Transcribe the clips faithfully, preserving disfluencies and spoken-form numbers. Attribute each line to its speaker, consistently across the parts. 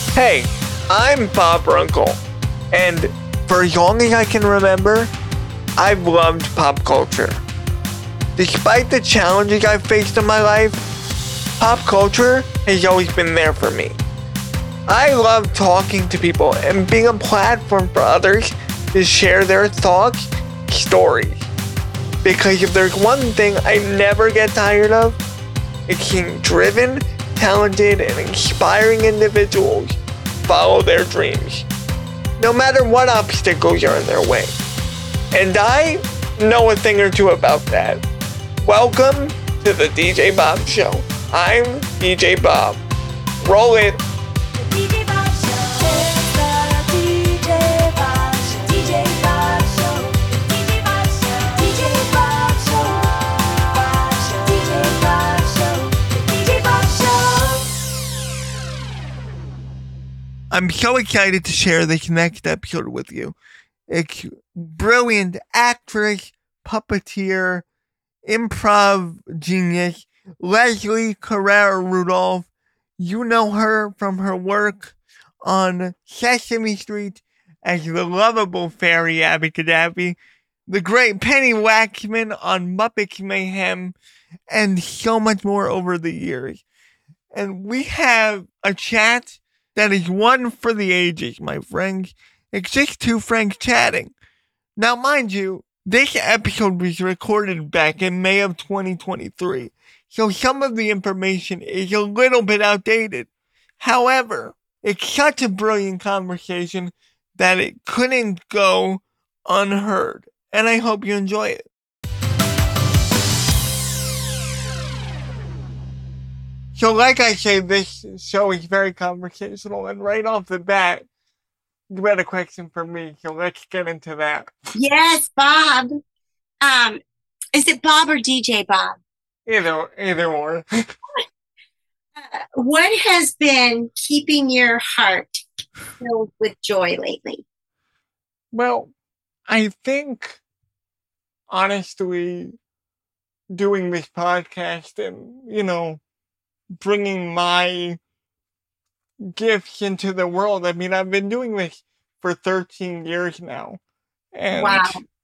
Speaker 1: Hey, I'm Bob Runkle, and for as long as I can remember, I've loved pop culture. Despite the challenges I've faced in my life, pop culture has always been there for me. I love talking to people and being a platform for others to share their thoughts, stories. Because if there's one thing I never get tired of, it's seeing driven, talented, and inspiring individuals follow their dreams, no matter what obstacles are in their way. And I know a thing or two about that. Welcome to the D J Bob Show. I'm D J Bob. Roll it.
Speaker 2: D J Bob Show. It's the D J Bob Show. D J Bob Show. D J Bob Show. D J Bob Show. Bob Show. D J Bob Show. The D J Bob Show.
Speaker 1: I'm so excited to share this next episode with you. It's brilliant actress, puppeteer, improv genius, Leslie Carrera Rudolph. You know her from her work on Sesame Street as the lovable fairy Abacadabby, the great Penny Waxman on Muppets Mayhem, and so much more over the years. And we have a chat that is one for the ages, my friends. It's just two friends chatting. Now, mind you, this episode was recorded back in May of twenty twenty-three, so some of the information is a little bit outdated. However, it's such a brilliant conversation that it couldn't go unheard, and I hope you enjoy it. So like I say, this show is very conversational, and right off the bat, you had a question for me, so let's get into that.
Speaker 3: Yes, Bob. Um, is it Bob or D J Bob?
Speaker 1: Either, either or.
Speaker 3: Uh, what has been keeping your heart filled with joy lately?
Speaker 1: Well, I think, honestly, doing this podcast and, you know, bringing my gifts into the world. I mean, I've been doing this for thirteen years now. And
Speaker 3: Wow.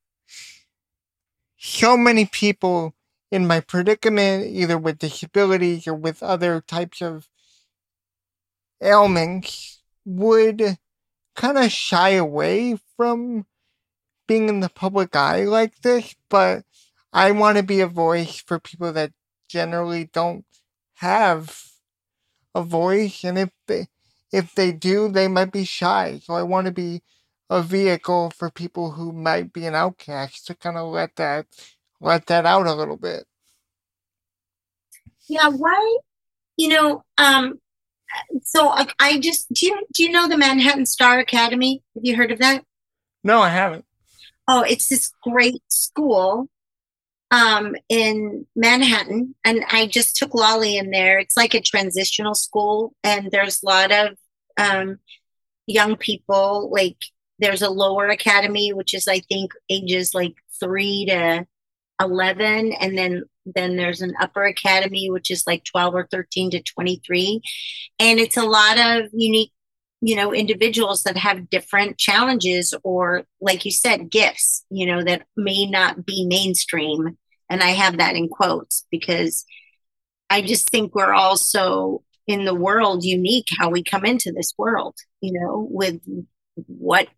Speaker 1: so many people in my predicament, either with disabilities or with other types of ailments, would kind of shy away from being in the public eye like this. But I want to be a voice for people that generally don't have a voice, and if they if they do, they might be shy. So I want to be a vehicle for people who might be an outcast to kind of let that let that out a little bit.
Speaker 3: Yeah, why? You know, um, so I, I just do you do you know the Manhattan Star Academy? Have you heard of that?
Speaker 1: No, I haven't.
Speaker 3: Oh, it's this great school um in Manhattan, and I just took Lolly in there. It's like a transitional school, and there's a lot of um young people. Like there's a lower academy, which is I think ages like three to eleven, and then then there's an upper academy which is like twelve or thirteen to twenty-three, and it's a lot of unique, you know, individuals that have different challenges or, like you said, gifts, you know, that may not be mainstream. And I have that in quotes because I just think we're also in the world unique how we come into this world, you know, with what,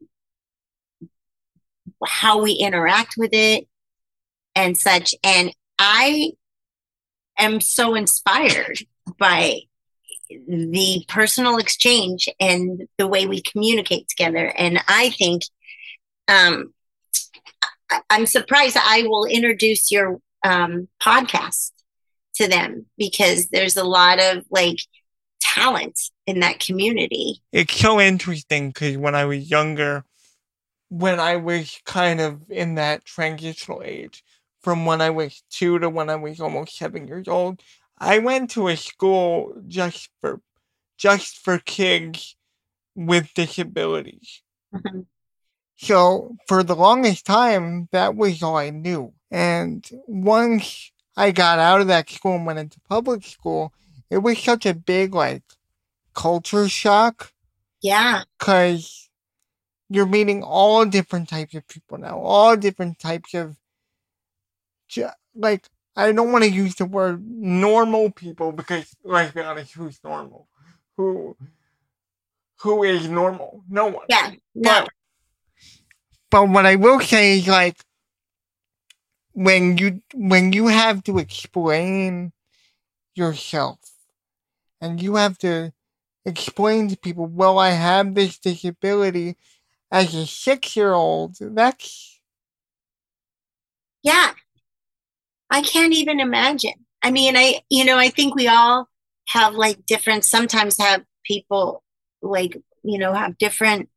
Speaker 3: how we interact with it and such. And I am so inspired by the personal exchange and the way we communicate together. And I think um, I- I'm surprised. I will introduce your um, podcast to them because there's a lot of like talent in that community.
Speaker 1: It's so interesting because when I was younger, when I was kind of in that transitional age, from when I was two to when I was almost seven years old, I went to a school just for just for kids with disabilities.
Speaker 3: Mhm.
Speaker 1: So for the longest time, that was all I knew. And once I got out of that school and went into public school, it was such a big like culture shock
Speaker 3: Yeah.
Speaker 1: because you're meeting all different types of people now, all different types of, ju- like, I don't want to use the word normal people because, let's be honest, who's normal? Who who is normal? No one.
Speaker 3: Yeah. No.
Speaker 1: But but what I will say is, like, when you when you have to explain yourself and you have to explain to people, well, I have this disability as a six year old, that's
Speaker 3: Yeah. I can't even imagine. I mean, I, you know, I think we all have like different, sometimes have people like, you know, have different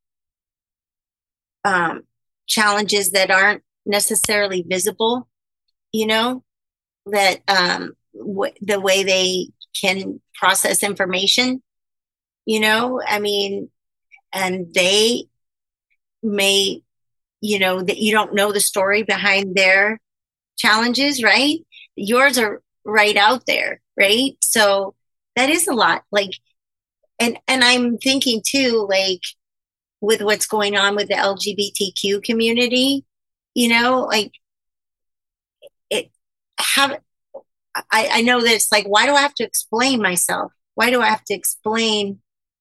Speaker 3: um, challenges that aren't necessarily visible, you know, that um, w- the way they can process information, you know, I mean, and they may, you know, that you don't know the story behind their challenges, right? Yours are right out there, right? So that is a lot. Like, and and I'm thinking too, like with what's going on with the L G B T Q community, you know, like it have I, I know that it's like, why do I have to explain myself? Why do I have to explain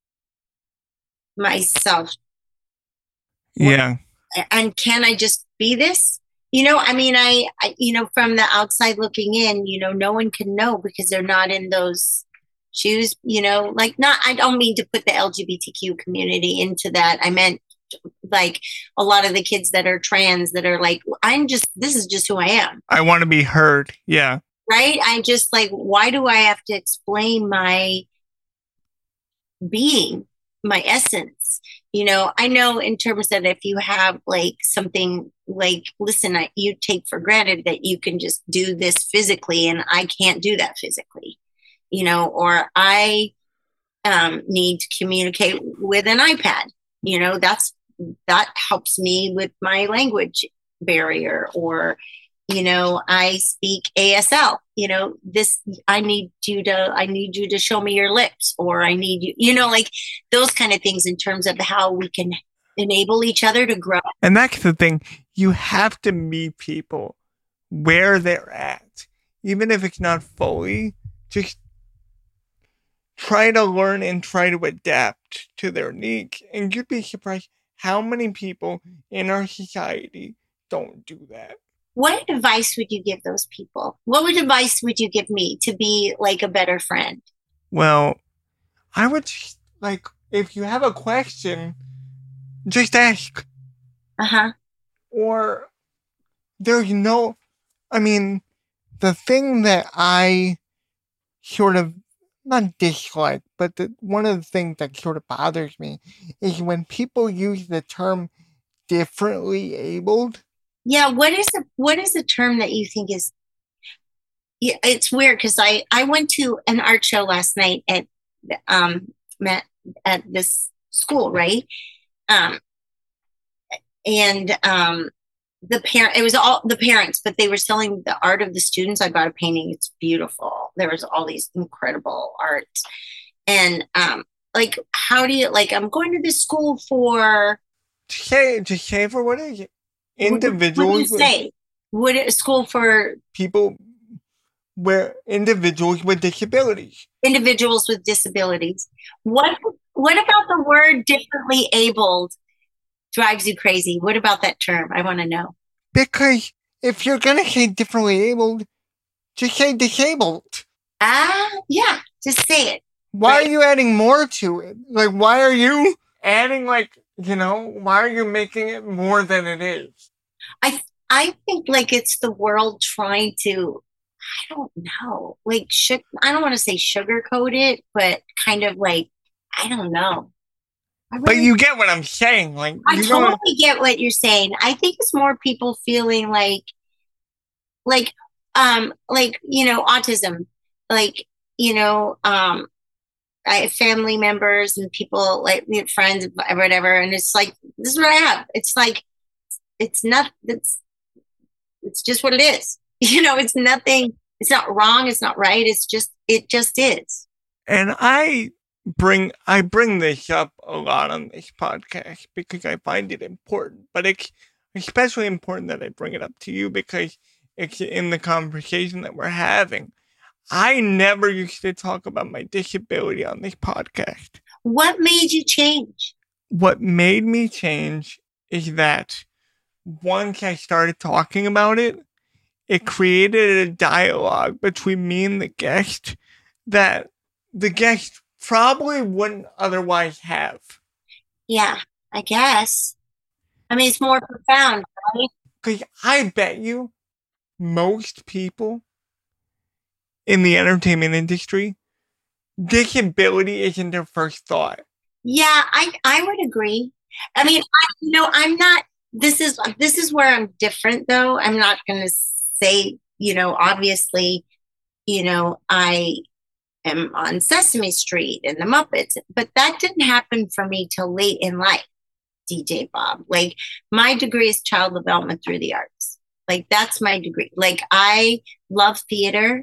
Speaker 3: myself?
Speaker 1: yeah.
Speaker 3: And can I just be this? You know, I mean, I, I, you know, from the outside looking in, you know, no one can know because they're not in those shoes, you know, like not, I don't mean to put the L G B T Q community into that. I meant like a lot of the kids that are trans that are like, I'm just, this is just who I am.
Speaker 1: I want to be heard. Yeah.
Speaker 3: Right. I just like, why do I have to explain my being, my essence? You know, I know in terms that if you have like something like, listen, I, you take for granted that you can just do this physically and I can't do that physically, you know, or I um, need to communicate with an iPad, you know, that's, that helps me with my language barrier. Or, you know, I speak A S L, you know, this, I need you to, I need you to show me your lips, or I need you, you know, like those kind of things in terms of how we can enable each other to grow.
Speaker 1: And that's the thing. You have to meet people where they're at. Even if it's not fully, just try to learn and try to adapt to their needs. And you'd be surprised how many people in our society don't do that.
Speaker 3: What advice would you give those people? What would advice would you give me to be like a better friend?
Speaker 1: Well, I would just, like, if you have a question, just ask.
Speaker 3: Uh-huh.
Speaker 1: Or there's no, I mean, the thing that I sort of not dislike, but the, one of the things that sort of bothers me is when people use the term differently abled.
Speaker 3: Yeah, what is a what is a term that you think is, yeah, it's weird because I I went to an art show last night at um at, at this school, right? Um and um the parent it was all the parents, but they were selling the art of the students. I bought a painting, it's beautiful. There was all these incredible arts. And um like how do you, like, I'm going to this school for,
Speaker 1: Say, just say for what is it?
Speaker 3: what do
Speaker 1: Individuals
Speaker 3: you say? What a school for
Speaker 1: people where individuals with disabilities.
Speaker 3: individuals with disabilities. What what about the word differently abled drives you crazy? What about that term? I want to know.
Speaker 1: Because if you're gonna say differently abled, just say disabled.
Speaker 3: Ah, yeah, just say it.
Speaker 1: Why
Speaker 3: Right.
Speaker 1: are you adding more to it? Like, why are you adding, like, you know, why are you making it more than it is?
Speaker 3: I I think like it's the world trying to, I don't know, like should I don't want to say sugarcoat it, but kind of like, I don't know. I
Speaker 1: But
Speaker 3: really-
Speaker 1: you get what I'm saying. Like,
Speaker 3: I
Speaker 1: you don't.
Speaker 3: totally get what you're saying. I think it's more people feeling like, like, um, like, you know, autism, like, you know, um, I have family members and people like we have friends, whatever, and it's like, this is what I have. It's like, it's not. It's it's just what it is. You know, it's nothing. It's not wrong. It's not right. It's just, it just is.
Speaker 1: And I bring I bring this up a lot on this podcast because I find it important, but it's especially important that I bring it up to you because it's in the conversation that we're having. I never used to talk about my disability on this podcast.
Speaker 3: What made you change?
Speaker 1: What made me change is that once I started talking about it, it created a dialogue between me and the guest that the guest probably wouldn't otherwise have.
Speaker 3: Yeah, I guess. I mean, it's more profound, right?
Speaker 1: Because I bet you most people in the entertainment industry, disability isn't their first thought.
Speaker 3: Yeah, I I would agree. I mean, I, you know, I'm not. This is this is where I'm different, though. I'm not going to say, you know, obviously, you know, I am on Sesame Street and the Muppets, but that didn't happen for me till late in life. D J Bob, like my degree is child development through the arts. Like that's my degree. Like I love theater,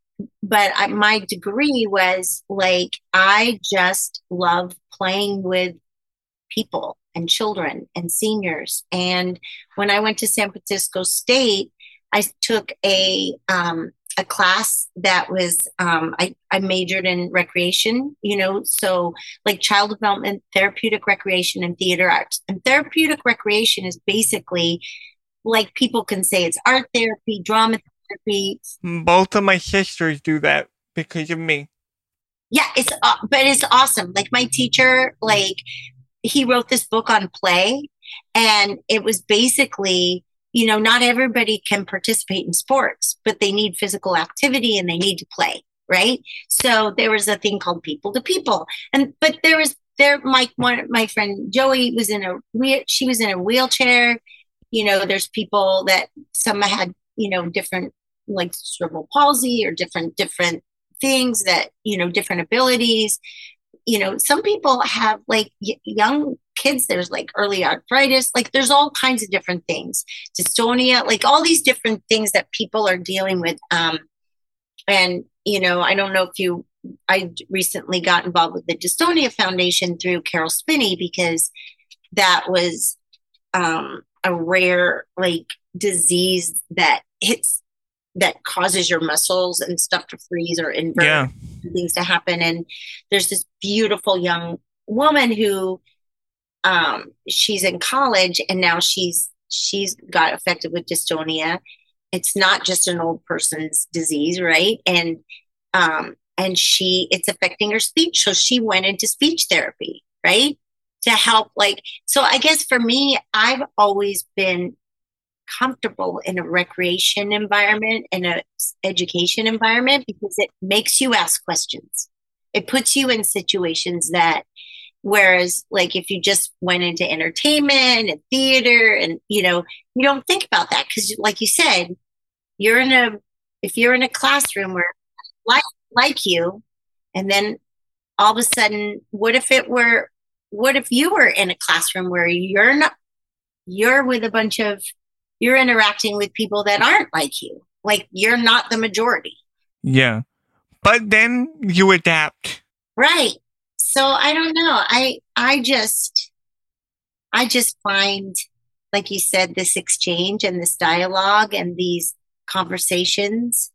Speaker 3: but I, my degree was like I just love playing with people and children and seniors. And when I went to San Francisco State, I took a um, a class that was um, I, I majored in recreation, you know, so like child development, therapeutic recreation, and theater arts. And therapeutic recreation is basically like people can say it's art therapy, drama therapy.
Speaker 1: Both of my sisters do that because of me.
Speaker 3: Yeah, it's uh, but it's awesome. Like my teacher, like he wrote this book on play, and it was basically, you know, not everybody can participate in sports, but they need physical activity and they need to play, right? So there was a thing called people to people, and but there was there my one my friend Joey was in a wheel she was in a wheelchair. You know, there's people that some had, you know, different like cerebral palsy or different different things that, you know, different abilities. You know, some people have like y- young kids, there's like early arthritis, like there's all kinds of different things, dystonia, like all these different things that people are dealing with. Um, and, you know, I don't know if you, I recently got involved with the Dystonia Foundation through Carol Spinney because that was um, a rare like disease that hits that causes your muscles and stuff to freeze or invert,
Speaker 1: Yeah.
Speaker 3: things to happen. And there's this beautiful young woman who um, she's in college and now she's she's got affected with dystonia. It's not just an old person's disease, right? And um, and she it's affecting her speech. So she went into speech therapy, right? To help like so I guess for me, I've always been comfortable in a recreation environment and a education environment because it makes you ask questions. It puts you in situations that, whereas like if you just went into entertainment and theater and, you know, you don't think about that because like you said, you're in a, if you're in a classroom where like, like you, and then all of a sudden, what if it were, what if you were in a classroom where you're not, you're with a bunch of you're interacting with people that aren't like you. Like you're not the majority.
Speaker 1: Yeah. But then you adapt.
Speaker 3: Right. So I don't know. I I just I just find, like you said, this exchange and this dialogue and these conversations.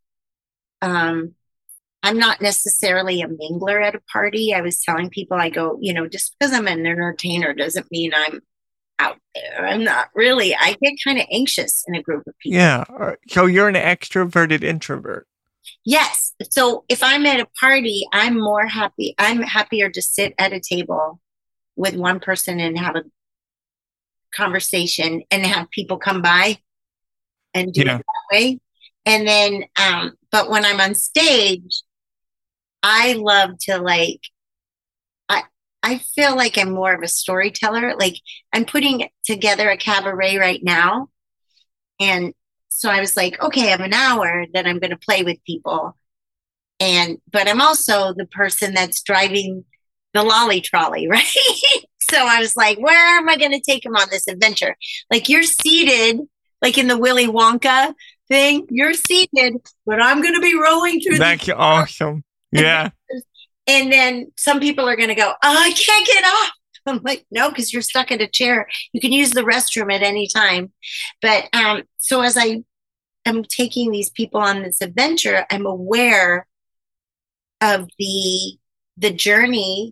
Speaker 3: Um, I'm not necessarily a mingler at a party. I was telling people, I go, you know, just because I'm an entertainer doesn't mean I'm out there. I'm not really. I get kind of anxious in a group of people.
Speaker 1: Yeah. uh, So you're an extroverted introvert.
Speaker 3: Yes. So if I'm at a party, I'm more happy. I'm happier to sit at a table with one person and have a conversation and have people come by and do
Speaker 1: Yeah.
Speaker 3: it that way. And then, um, but when I'm on stage, I love to like, I, I feel like I'm more of a storyteller. Like I'm putting together a cabaret right now. And so I was like, okay, I have an hour that I'm going to play with people. And, but I'm also the person that's driving the lolly trolley, right? So I was like, where am I going to take him on this adventure? Like you're seated, like in the Willy Wonka thing, you're seated, but I'm going to be rolling through.
Speaker 1: That's
Speaker 3: the-
Speaker 1: awesome. Yeah.
Speaker 3: And then some people are going to go, oh, I can't get off. I'm like, no, because you're stuck in a chair. You can use the restroom at any time. But um, so as I am taking these people on this adventure, I'm aware of the the journey,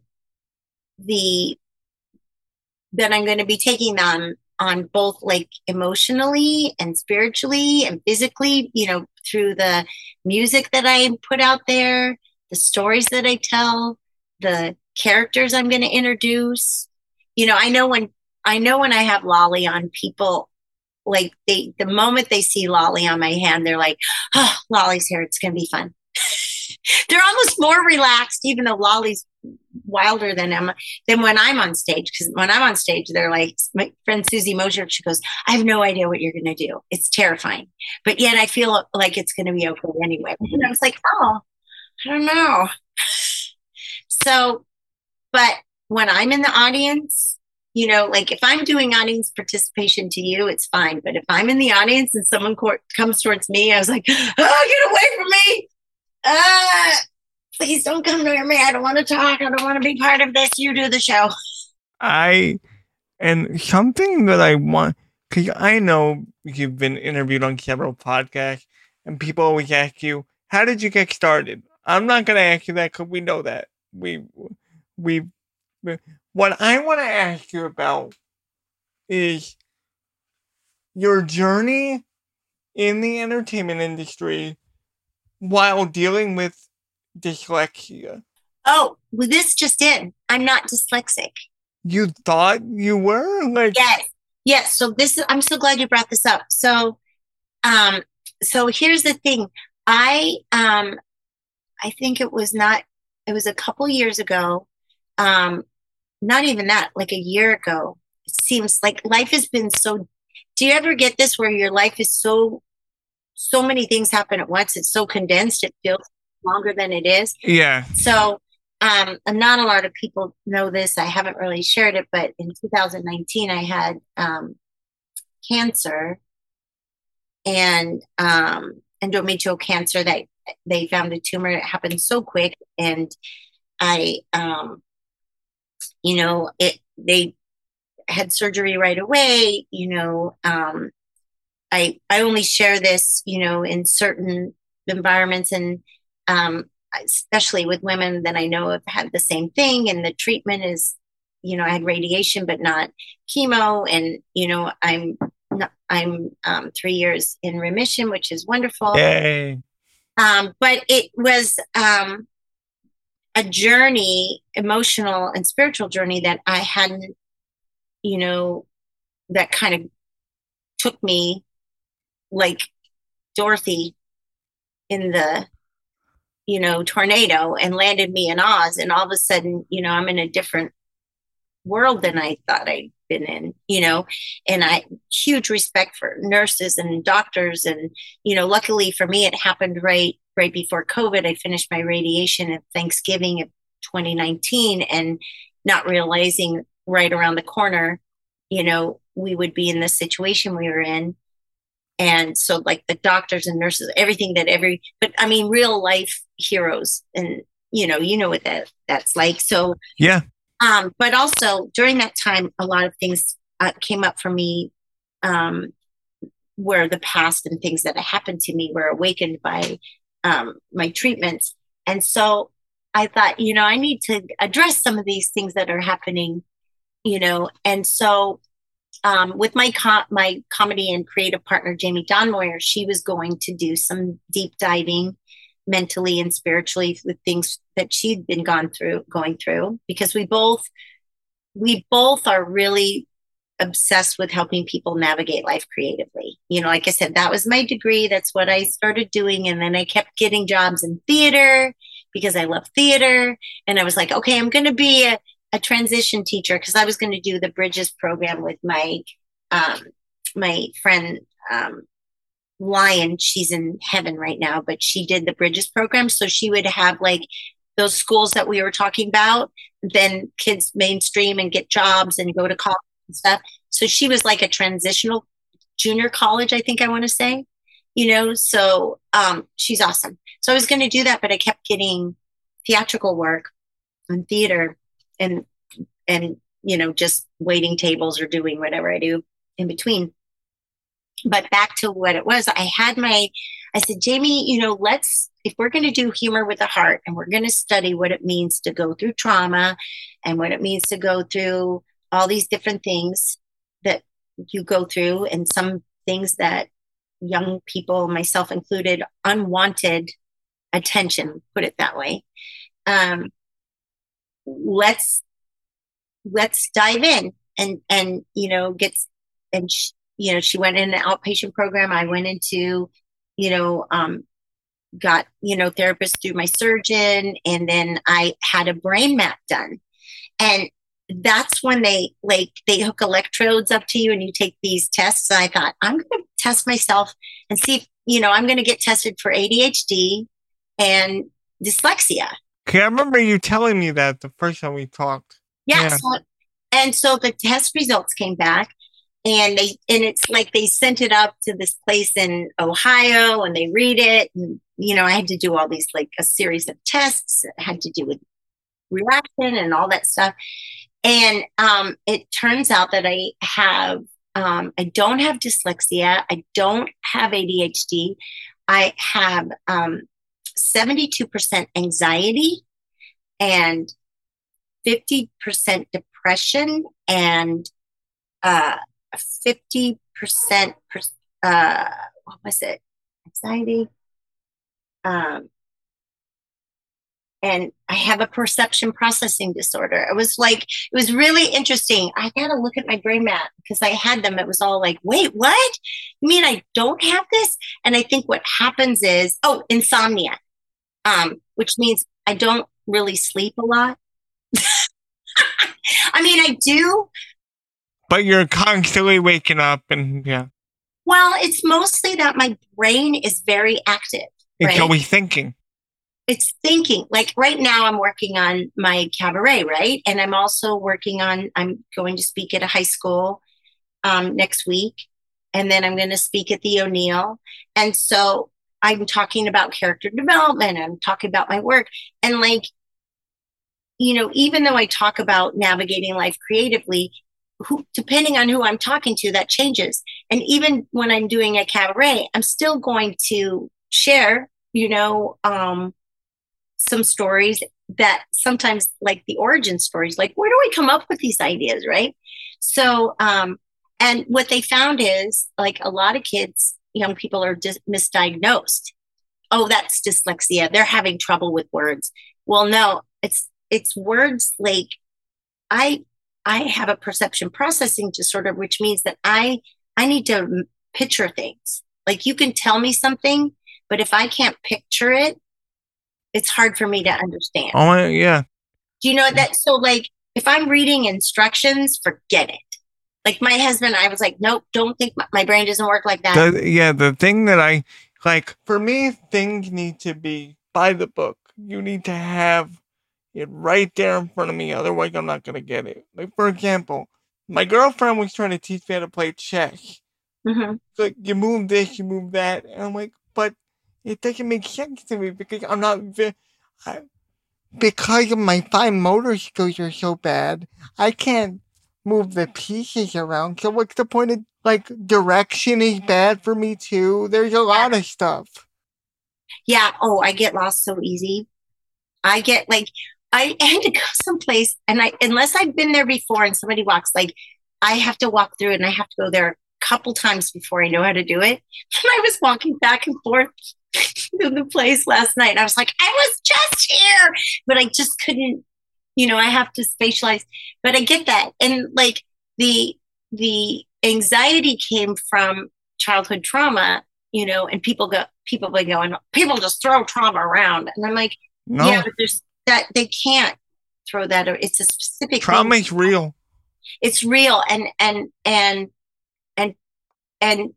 Speaker 3: the that I'm going to be taking them on both like emotionally and spiritually and physically, you know, through the music that I put out there, the stories that I tell, the characters I'm going to introduce. You know, I know when I know when I have Lolly on, people like they the moment they see Lolly on my hand, they're like, oh, Lolly's here. It's going to be fun. They're almost more relaxed, even though Lolly's wilder than Emma, than when I'm on stage. Because when I'm on stage, they're like, my friend Susie Mosier, she goes, I have no idea what you're going to do. It's terrifying. But yet I feel like it's going to be okay anyway. And I was like, oh, I don't know. So, but when I'm in the audience, you know, like if I'm doing audience participation to you, it's fine. But if I'm in the audience and someone co- comes towards me, I was like, oh, get away from me. Ah, please don't come near me. I don't want to talk. I don't want to be part of this. You do the show.
Speaker 1: I, and something that I want, because I know you've been interviewed on several podcasts, and people always ask you, how did you get started? I'm not going to ask you that because we know that. We, we, what I want to ask you about is your journey in the entertainment industry while dealing with dyslexia.
Speaker 3: Oh, well, this just in. I'm not dyslexic.
Speaker 1: You thought you were? Like,
Speaker 3: Yes. Yes. So this is, I'm so glad you brought this up. So, um, so here's the thing. I, um, I think it was not, it was a couple years ago. Um, not even that, like a year ago. It seems like life has been so, do you ever get this where your life is so, so many things happen at once? It's so condensed. It feels longer than it is.
Speaker 1: yeah.
Speaker 3: So, um, and not a lot of people know this. I haven't really shared it, but in two thousand nineteen, I had um, cancer and um, endometrial cancer. That they found a tumor. It happened so quick, and I, um, you know, it. They had surgery right away. You know, um, I I only share this, you know, in certain environments and. Um, especially with women that I know have had the same thing, and the treatment is, you know, I had radiation but not chemo, and you know, I'm not, I'm um, three years in remission, which is wonderful.
Speaker 1: Yay.
Speaker 3: Um, but it was um, a journey, emotional and spiritual journey that I hadn't, you know, that kind of took me like Dorothy in the you know, tornado and landed me in Oz. And all of a sudden, you know, I'm in a different world than I thought I'd been in, you know, and I huge respect for nurses and doctors. And, you know, luckily for me, it happened right, right before COVID. I finished my radiation at Thanksgiving of twenty nineteen and not realizing right around the corner, you know, we would be in the situation we were in. And so like the doctors and nurses, everything that every, but I mean, real life heroes and, you know, you know what that that's like. So,
Speaker 1: yeah.
Speaker 3: Um, but also during that time, a lot of things uh, came up for me um, where the past and things that happened to me were awakened by um, my treatments. And so I thought, you know, I need to address some of these things that are happening, you know, and so Um, with my co- my comedy and creative partner, Jamie Donmoyer, she was going to do some deep diving mentally and spiritually with things that she'd been gone through, going through, because we both, we both are really obsessed with helping people navigate life creatively. You know, like I said, that was my degree. That's what I started doing. And then I kept getting jobs in theater because I love theater. And I was like, okay, I'm going to be a, a transition teacher because I was going to do the Bridges program with my um, my friend um, Lion. She's in heaven right now, but she did the Bridges program, so she would have like those schools that we were talking about. Then kids mainstream and get jobs and go to college and stuff. So she was like a transitional junior college, I think I want to say, you know. So um, she's awesome. So I was going to do that, but I kept getting theatrical work and theater. And and you know, just waiting tables or doing whatever I do in between. But back to what it was, I had my, I said, Jamie, you know, let's, if we're going to do humor with the heart and we're going to study what it means to go through trauma and what it means to go through all these different things that you go through, and some things that young people, myself included, unwanted attention, put it that way. Um, let's, let's dive in and, and, you know, get, and, sh- you know, she went in an outpatient program. I went into, you know, um, got, you know, therapist through my surgeon. And then I had a brain map done. And that's when they like, they hook electrodes up to you and you take these tests. And I thought, I'm going to test myself and see if, you know, I'm going to get tested for A D H D and dyslexia.
Speaker 1: Okay, I remember you telling me that the first time we talked.
Speaker 3: Yeah.
Speaker 1: Yeah.
Speaker 3: So, and so the test results came back. And they and it's like they sent it up to this place in Ohio and they read it. And, you know, I had to do all these, like a series of tests that had to do with reaction and all that stuff. And um, it turns out that I have, um, I don't have dyslexia. I don't have A D H D. I have um, seventy-two percent anxiety and fifty percent depression and uh, fifty percent, uh, what was it? Anxiety. Um, and I have a perception processing disorder. It was like, it was really interesting. I got to look at my brain map because I had them. It was all like, wait, what? You mean I don't have this? And I think what happens is, oh, insomnia, um, which means I don't really sleep a lot. I mean, I do.
Speaker 1: But you're constantly waking up and yeah.
Speaker 3: Well, it's mostly that my brain is very active.
Speaker 1: It's
Speaker 3: right?
Speaker 1: always thinking.
Speaker 3: It's thinking. Like right now I'm working on my cabaret, right? And I'm also working on, I'm going to speak at a high school um, next week. And then I'm going to speak at the O'Neill. And so I'm talking about character development. I'm talking about my work. And like, you know, even though I talk about navigating life creatively, who, depending on who I'm talking to, that changes. And even when I'm doing a cabaret, I'm still going to share, you know, um, some stories that sometimes like the origin stories, like where do we come up with these ideas, right? So, um, and what they found is like a lot of kids, young people are dis- misdiagnosed. Oh, that's dyslexia. They're having trouble with words. Well, no, it's, it's words like I, I have a perception processing disorder, which means that I, I need to m- picture things. Like you can tell me something, but if I can't picture it, it's hard for me to understand.
Speaker 1: Oh, yeah.
Speaker 3: Do you know that? So like if I'm reading instructions, forget it. Like my husband, I was like, nope, don't think my, my brain doesn't work like that.
Speaker 1: The, yeah, the thing that I, like, for me, things need to be by the book. You need to have it right there in front of me. Otherwise, I'm not going to get it. Like, for example, my girlfriend was trying to teach me how to play chess.
Speaker 3: Mm-hmm.
Speaker 1: It's like, you move this, you move that. And I'm like, but it doesn't make sense to me because I'm not, vi- I, because of my fine motor skills are so bad, I can't move the pieces around. So what's the point of, like, direction is bad for me too. There's a lot of stuff.
Speaker 3: Yeah. Oh, I get lost so easy. I get like, I had to go someplace and I, unless I've been there before and somebody walks, like I have to walk through it and I have to go there a couple times before I know how to do it. And I was walking back and forth to the place last night. And I was like, I was just here, but I just couldn't, you know, I have to spatialize, but I get that. And like the, the anxiety came from childhood trauma, you know, and people go, people be going, people just throw trauma around. And I'm like,
Speaker 1: No,
Speaker 3: yeah, but there's that they can't throw that. It's a specific
Speaker 1: trauma
Speaker 3: thing.
Speaker 1: is real.
Speaker 3: It's real, and and and and and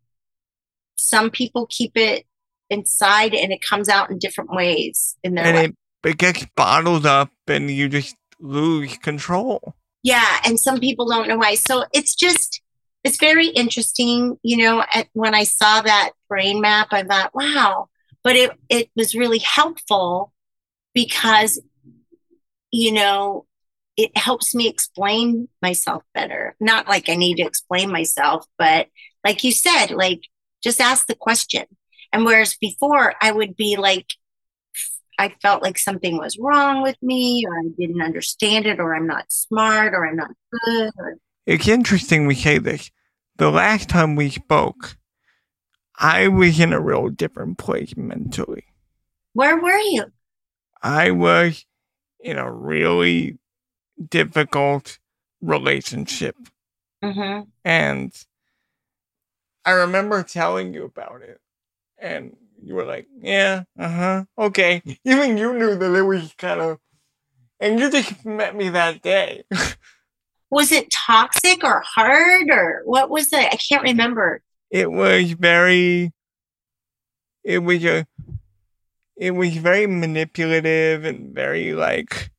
Speaker 3: some people keep it inside, and it comes out in different ways in their
Speaker 1: And
Speaker 3: life.
Speaker 1: it, it gets bottled up and you just lose control.
Speaker 3: Yeah, and some people don't know why. So it's just it's very interesting, you know. At, when I saw that brain map, I thought, wow. But it it was really helpful because, you know, it helps me explain myself better. Not like I need to explain myself, but like you said, like just ask the question. And whereas before I would be like, I felt like something was wrong with me, or I didn't understand it, or I'm not smart, or I'm not good. Or...
Speaker 1: It's interesting we say this. The last time we spoke, I was in a real different place mentally.
Speaker 3: Where were you?
Speaker 1: I was in a really difficult relationship.
Speaker 3: Mm-hmm.
Speaker 1: And I remember telling you about it. And you were like, yeah, uh-huh, okay. Even you knew that it was kind of... And you just met me that day.
Speaker 3: Was it toxic or hard, or what was it? I can't remember.
Speaker 1: It was very... It was a... It was very manipulative and very, like...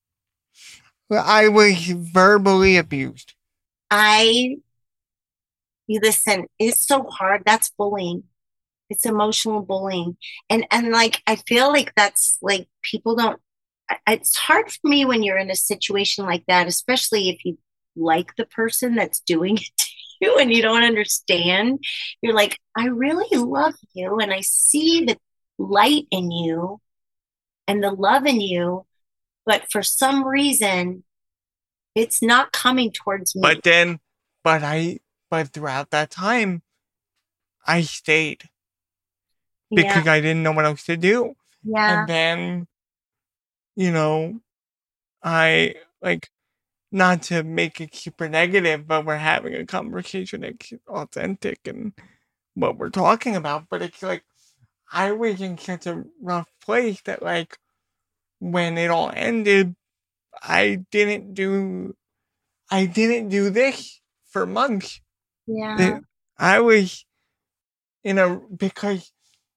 Speaker 1: I was verbally abused.
Speaker 3: I, you listen, it's so hard. That's bullying. It's emotional bullying. And, and like, I feel like that's like, people don't, it's hard for me when you're in a situation like that, especially if you like the person that's doing it to you and you don't understand. You're like, I really love you. And I see the light in you and the love in you. But for some reason, it's not coming towards me.
Speaker 1: But then, but I, but throughout that time, I stayed because
Speaker 3: yeah.
Speaker 1: I didn't know what else to do.
Speaker 3: Yeah.
Speaker 1: And then, you know, I, like, not to make it super negative, but we're having a conversation that's authentic and what we're talking about. But it's like, I was in such a rough place that, like, when it all ended, I didn't do, I didn't do this for months.
Speaker 3: Yeah.
Speaker 1: It, I was in a, because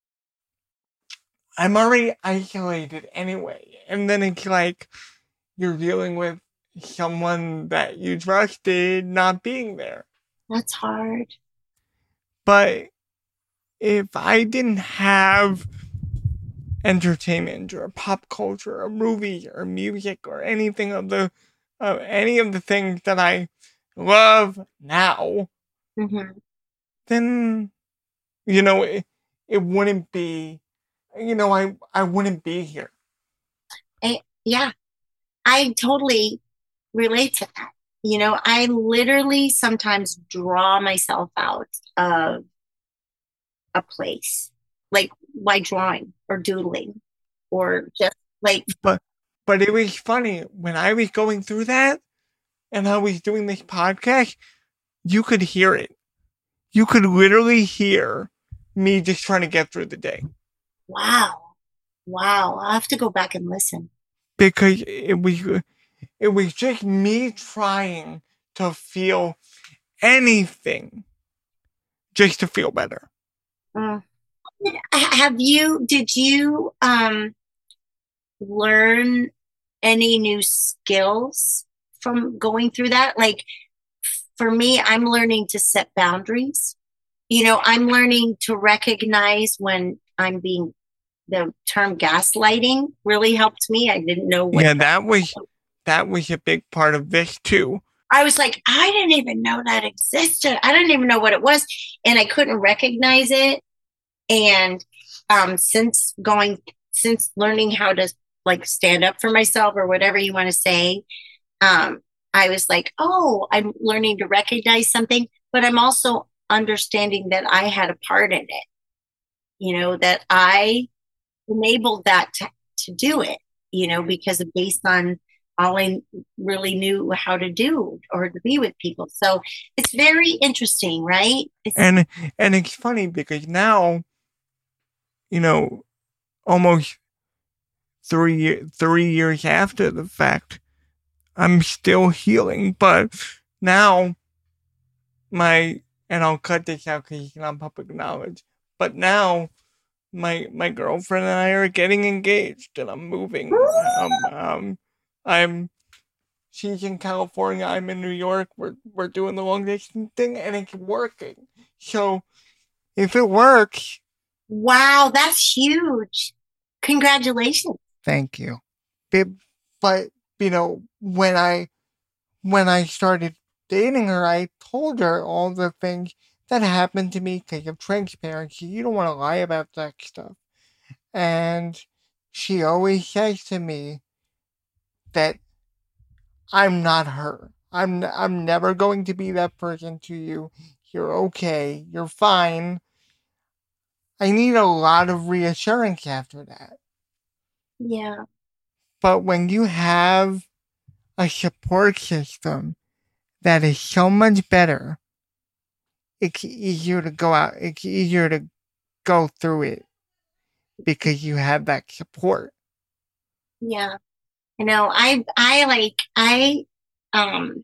Speaker 1: I'm already isolated anyway. And then it's like, you're dealing with someone that you trusted not being there.
Speaker 3: That's hard.
Speaker 1: But if I didn't have entertainment or pop culture or movies or music or anything of the uh, any of the things that I love now,
Speaker 3: Mm-hmm.
Speaker 1: then you know it, it wouldn't be, you know, I I wouldn't be here.
Speaker 3: I, yeah, I totally relate to that. You know, I literally sometimes draw myself out of a place, like by drawing or doodling or just like.
Speaker 1: But but it was funny when I was going through that and I was doing this podcast, you could hear it. You could literally hear me just trying to get through the day.
Speaker 3: Wow. Wow. I'll have to go back and listen.
Speaker 1: Because it was, it was just me trying to feel anything just to feel better.
Speaker 3: Mm. Have you, did you um, learn any new skills from going through that? Like for me, I'm learning to set boundaries. You know, I'm learning to recognize when I'm being, the term gaslighting really helped me. I didn't know what.
Speaker 1: Yeah, that was, that was a big part of this too.
Speaker 3: I was like, I didn't even know that existed. I didn't even know what it was. And I couldn't recognize it. And um, since going, since learning how to like stand up for myself or whatever you want to say, um, I was like, oh, I'm learning to recognize something, but I'm also understanding that I had a part in it, you know, that I enabled that to, to do it, you know, because of based on all I really knew how to do or to be with people. So it's very interesting, right? It's-
Speaker 1: and and it's funny because now, you know, almost three three years after the fact, I'm still healing. But now, my and I'll cut this out because it's not public knowledge. But now, my my girlfriend and I are getting engaged, and I'm moving. Um, um, I'm. She's in California. I'm in New York. We're we're doing the long distance thing, and it's working. So, if it works,
Speaker 3: wow, that's huge. Congratulations.
Speaker 1: thank you. But but you know, when I when I started dating her, I told her all the things that happened to me because of transparency. You don't want to lie about that stuff. And she always says to me that I'm not her. I'm I'm never going to be that person to you. You're okay. You're fine. I need a lot of reassurance after that.
Speaker 3: Yeah.
Speaker 1: But when you have a support system that is so much better, it's easier to go out. It's easier to go through it because you have that support.
Speaker 3: Yeah. You know, I I like I um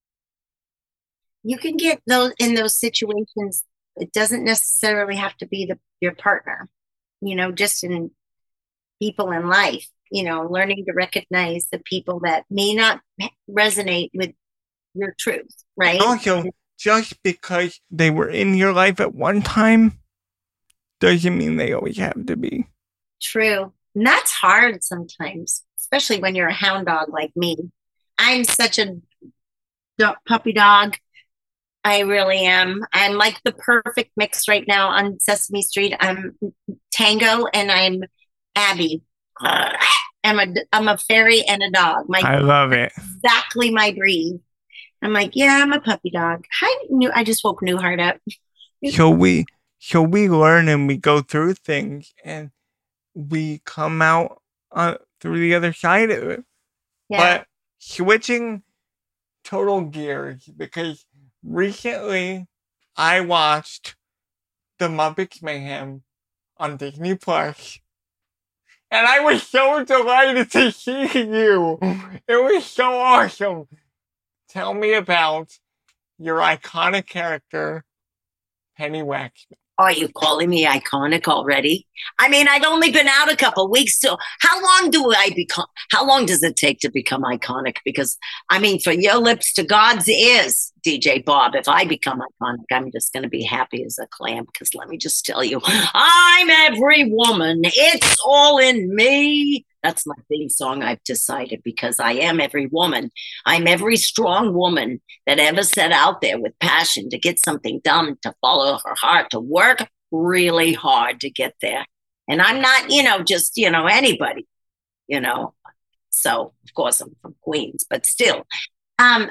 Speaker 3: you can get those in those situations. It doesn't necessarily have to be the your partner, you know, just in people in life, you know, learning to recognize the people that may not resonate with your truth, right?
Speaker 1: Also, just because they were in your life at one time doesn't mean they always have to be.
Speaker 3: True. And that's hard sometimes, especially when you're a hound dog like me. I'm such a do- puppy dog. I really am. I'm like the perfect mix right now on Sesame Street. I'm Tango and I'm Abby. Uh, I'm a I'm a fairy and a dog. My
Speaker 1: I love it.
Speaker 3: exactly my breed. I'm like, yeah, I'm a puppy dog. Hi, new. I just woke Newhart up.
Speaker 1: So we so we learn and we go through things and we come out uh, through the other side of it.
Speaker 3: Yeah.
Speaker 1: But switching total gears, because recently I watched The Muppets Mayhem on Disney Plus, and I was so delighted to see you. It was so awesome. Tell me about your iconic character, Penny Waxman.
Speaker 4: Are you calling me iconic already? I mean, I've only been out a couple weeks, so how long do I become? How long does it take to become iconic? Because, I mean, for your lips to God's ears, D J Bob, if I become iconic, I'm just going to be happy as a clam. Because let me just tell you, I'm every woman. It's all in me. That's my theme song, I've decided, because I am every woman. I'm every strong woman that ever set out there with passion to get something done, to follow her heart, to work really hard to get there. And I'm not, you know, just, you know, anybody, you know. So, of course, I'm from Queens, but still.
Speaker 3: Um,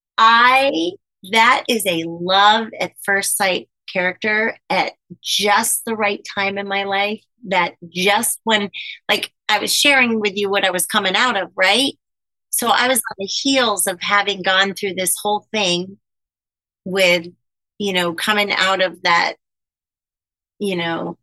Speaker 3: I that is a love at first sight character at just the right time in my life. That just when, like, I was sharing with you what I was coming out of, right? So I was on the heels of having gone through this whole thing with, you know, coming out of that, you know,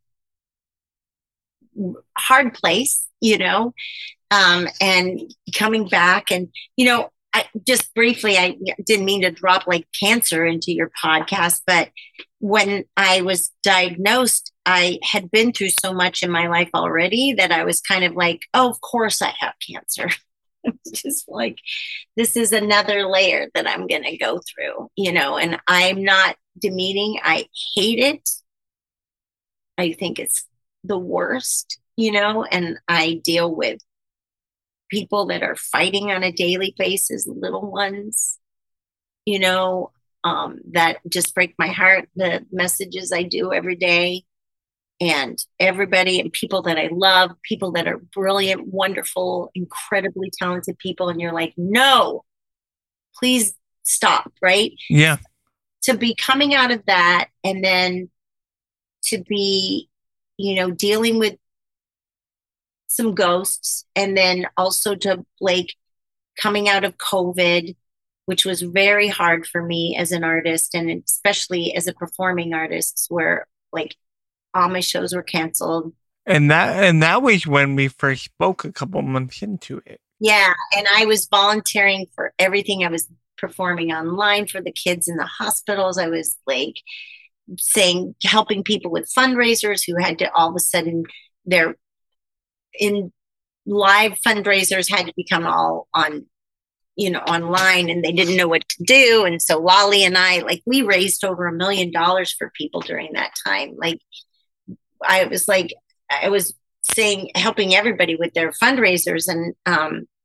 Speaker 3: hard place, you know, um, and coming back and, you know, I, just briefly, I didn't mean to drop like cancer into your podcast, but when I was diagnosed, I had been through so much in my life already that I was kind of like, oh, of course I have cancer. Just like, this is another layer that I'm going to go through, you know, and I'm not demeaning. I hate it. I think it's the worst, you know, and I deal with people that are fighting on a daily basis, little ones, you know, um, that just break my heart, the messages I do every day, and everybody and people that I love, people that are brilliant, wonderful, incredibly talented people. And you're like, no, please stop, right?
Speaker 1: Yeah.
Speaker 3: To be coming out of that and then to be, you know, dealing with some ghosts, and then also to like coming out of COVID, which was very hard for me as an artist, and especially as a performing artist, where like all my shows were canceled.
Speaker 1: And that and that was when we first spoke a couple months into it.
Speaker 3: Yeah, and I was volunteering for everything. I was performing online for the kids in the hospitals. I was like saying, helping people with fundraisers who had to all of a sudden their in live fundraisers had to become all on, you know, online, and they didn't know what to do. And so Lolly and I, like, we raised over a million dollars for people during that time. Like, I was like, I was saying, helping everybody with their fundraisers. And um,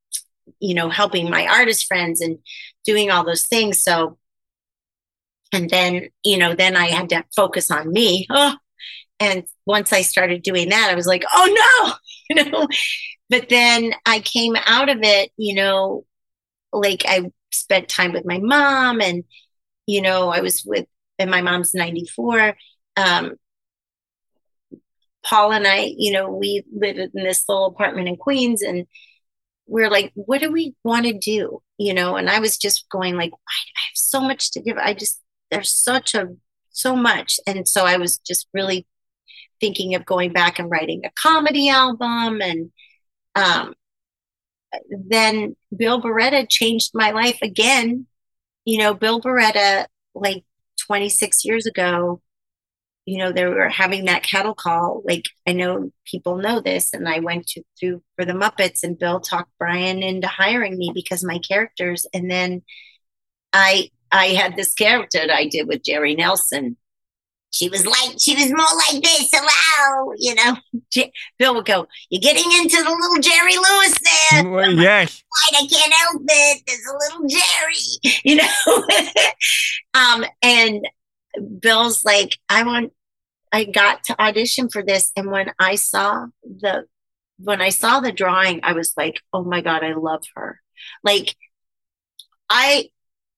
Speaker 3: you know, helping my artist friends and doing all those things. So, and then, you know, then I had to focus on me. Oh, and once I started doing that, I was like, oh no, you know, but then I came out of it, you know, like I spent time with my mom and, you know, I was with, and my mom's ninety-four. Um, Paul and I, you know, we lived in this little apartment in Queens and we're like, what do we want to do? You know, and I was just going like, I, I have so much to give. I just, there's such a, so much. And so I was just really thinking of going back and writing a comedy album. And um, then Bill Beretta changed my life again. You know, Bill Beretta, like twenty-six years ago, you know, they were having that cattle call. Like, I know people know this. And I went to through for the Muppets and Bill talked Brian into hiring me because of my characters. And then I, I had this character that I did with Jerry Nelson. She was like, she was more like this. Hello, you know, J- Bill would go, you're getting into the little Jerry Lewis there.
Speaker 1: Well, yes.
Speaker 3: I can't help it. There's a little Jerry, you know? um, and Bill's like, I want, I got to audition for this. And when I saw the, when I saw the drawing, I was like, oh my God, I love her. Like, I,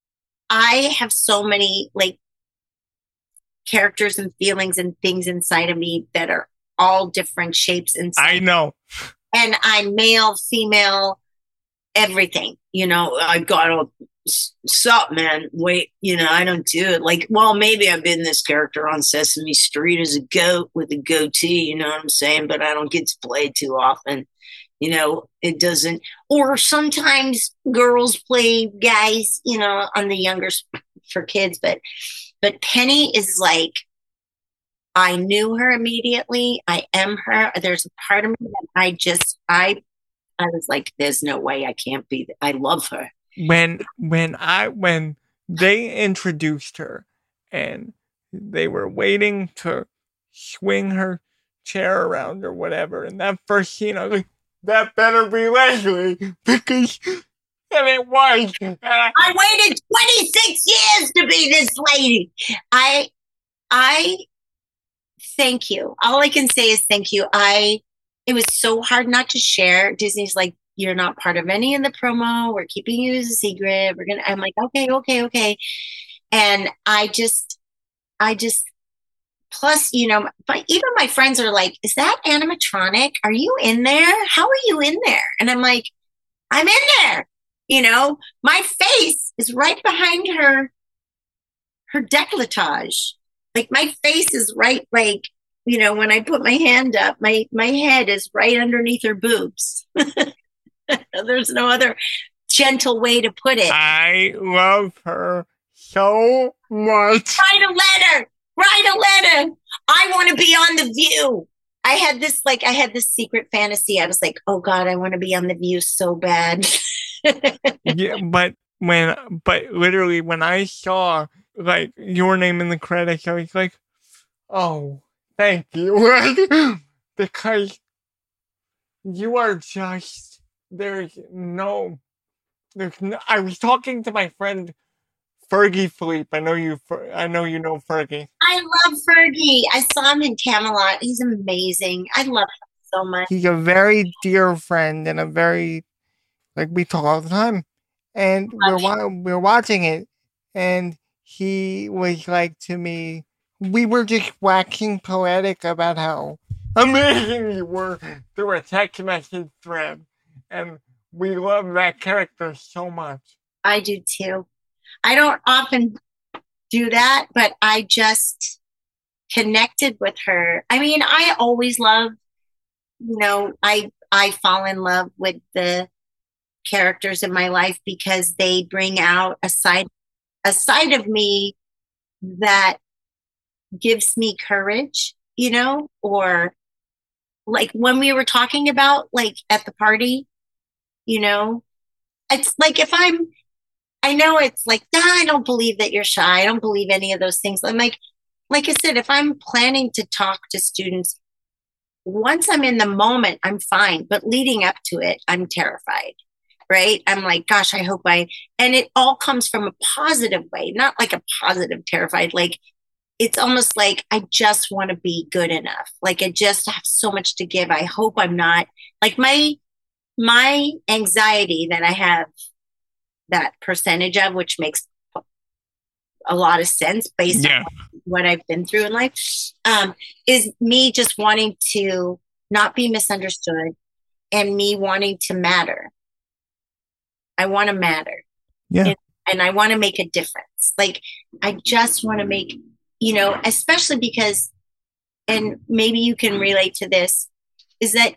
Speaker 3: I have so many like characters and feelings and things inside of me that are all different shapes and
Speaker 1: I know.
Speaker 3: and I'm male, female, everything. You know, I got a sup, man. Wait, you know, I don't do it. Like, well, maybe I've been this character on Sesame Street as a goat with a goatee. You know what I'm saying? But I don't get to play it too often. You know, it doesn't. Or sometimes girls play guys. You know, on the younger for kids, but. But Penny is like, I knew her immediately. I am her. There's a part of me that I just, I, I was like, there's no way I can't be. th- I love her.
Speaker 1: When when I when they introduced her and they were waiting to swing her chair around or whatever, and that first scene, I was like, that better be Leslie because and it was. And I,
Speaker 3: I waited twenty-six years to be this lady. I, I thank you. All I can say is thank you. I, it was so hard not to share. Disney's like, you're not part of any of the promo. We're keeping you as a secret. We're going to, I'm like, okay, okay, okay. And I just, I just, plus, you know, my, even my friends are like, is that animatronic? Are you in there? How are you in there? And I'm like, I'm in there. You know, my face is right behind her, her décolletage. Like my face is right, like, you know, when I put my hand up, my, my head is right underneath her boobs. There's no other gentle way to put it.
Speaker 1: I love her so much.
Speaker 3: Write a letter. Write a letter. I want to be on The View. I had this, like, I had this secret fantasy. I was like, oh God, I want to be on The View so bad.
Speaker 1: Yeah, but when but literally when I saw like your name in the credits, I was like, oh, thank you. Like, because you are just there's no there's no I was talking to my friend Fergie Fleep. I know you Fer- I know you know Fergie.
Speaker 3: I love Fergie. I saw him in Camelot. He's amazing. I love him so much.
Speaker 1: He's a very dear friend and a very like we talk all the time. And we're wa- we're watching it, and he was like to me, we were just waxing poetic about how amazing you were through a text message thread, and we love that character so much.
Speaker 3: I do too. I don't often do that, but I just connected with her. I mean, I always love, you know, I I fall in love with the characters in my life because they bring out a side a side of me that gives me courage, you know, or like when we were talking about like at the party, you know, it's like if I'm I know it's like, nah, I don't believe that you're shy. I don't believe any of those things. I'm like, like I said, if I'm planning to talk to students, once I'm in the moment, I'm fine. But leading up to it, I'm terrified. right? I'm like, gosh, I hope I, and it all comes from a positive way, not like a positive terrified, like it's almost like I just want to be good enough. Like I just have so much to give. I hope I'm not like my, my anxiety that I have that percentage of, which makes a lot of sense based
Speaker 1: Yeah.
Speaker 3: on what I've been through in life, um, is me just wanting to not be misunderstood and me wanting to matter. I want to matter.
Speaker 1: Yeah.
Speaker 3: And, and I want to make a difference. Like, I just want to make, you know, especially because, and maybe you can relate to this, is that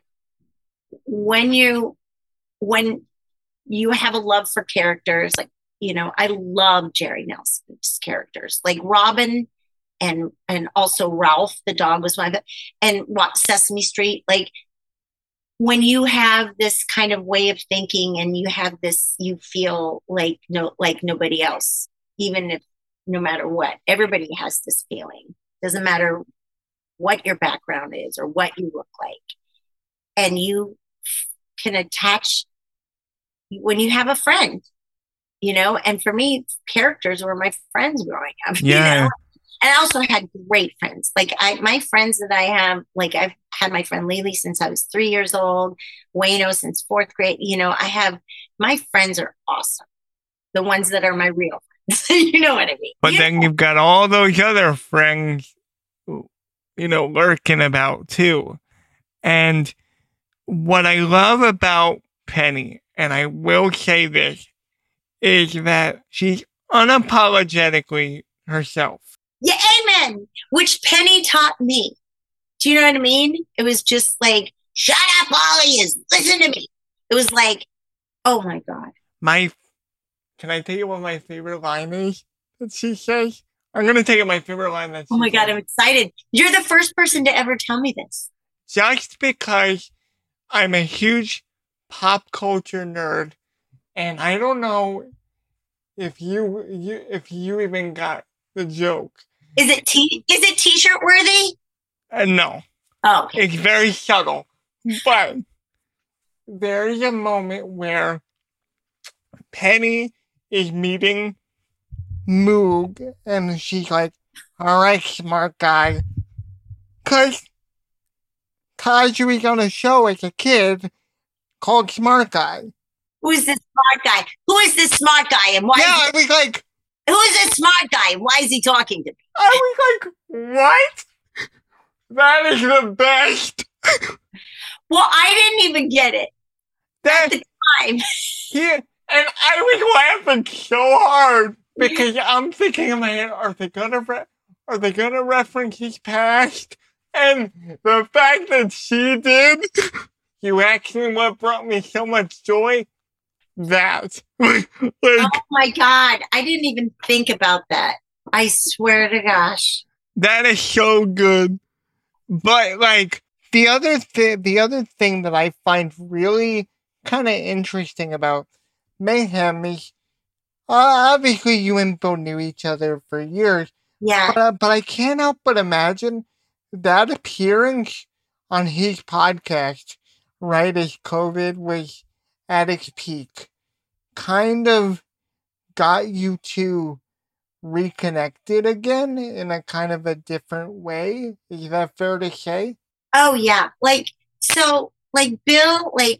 Speaker 3: when you, when you have a love for characters, like, you know, I love Jerry Nelson's characters, like Robin and, and also Ralph, the dog was my, and what Sesame Street, like, when you have this kind of way of thinking and you have this, you feel like no, like nobody else, even if no matter what, everybody has this feeling. Doesn't matter what your background is or what you look like. And you can attach when you have a friend, you know, and for me, characters were my friends growing up.
Speaker 1: Yeah.
Speaker 3: You know? And I also had great friends. Like I, my friends that I have, like I've had my friend Lily since I was three years old, Wayno since fourth grade. You know, I have, my friends are awesome. The ones that are my real friends. You know what I mean?
Speaker 1: But
Speaker 3: you
Speaker 1: then
Speaker 3: know?
Speaker 1: you've got all those other friends, you know, lurking about too. And what I love about Penny, and I will say this, is that she's unapologetically herself.
Speaker 3: Yeah, amen. Which Penny taught me. Do you know what I mean? It was just like, shut up, all of you. Listen to me. It was like, oh my God.
Speaker 1: My, can I tell you what my favorite line is that she says? I'm going to tell you my favorite line that she
Speaker 3: Oh my God,
Speaker 1: says.
Speaker 3: I'm excited. You're the first person to ever tell me this.
Speaker 1: Just because I'm a huge pop culture nerd, and I don't know if you, you if you even got the joke.
Speaker 3: Is it t is it t-shirt worthy?
Speaker 1: Uh, no,
Speaker 3: Oh, okay.
Speaker 1: it's very subtle, but there is a moment where Penny is meeting Moog, and she's like, "All right, smart guy," because Kajui's on a show as a kid called Smart Guy.
Speaker 3: Who is this smart guy? Who is this smart guy? And why?
Speaker 1: Yeah, I
Speaker 3: Is
Speaker 1: was like,
Speaker 3: who is this smart guy? And why is he talking to me?
Speaker 1: I was like, what? That is the best.
Speaker 3: Well, I didn't even get it
Speaker 1: That
Speaker 3: at the time.
Speaker 1: here, and I was laughing so hard because I'm thinking in my head, are they gonna re- are they gonna reference his past? And the fact that she did, you actually what brought me so much joy. That like
Speaker 3: Oh my God. I didn't even think about that. I swear to gosh.
Speaker 1: that is so good. But like the other thing, the other thing that I find really kind of interesting about Mayhem is uh, obviously you and Bill knew each other for years,
Speaker 3: Yeah.
Speaker 1: but uh, but I can't help but imagine that appearance on his podcast right as COVID was at its peak kind of got you two reconnected again in a kind of a different way. Is that fair to say?
Speaker 3: Oh yeah. Like, so like Bill, like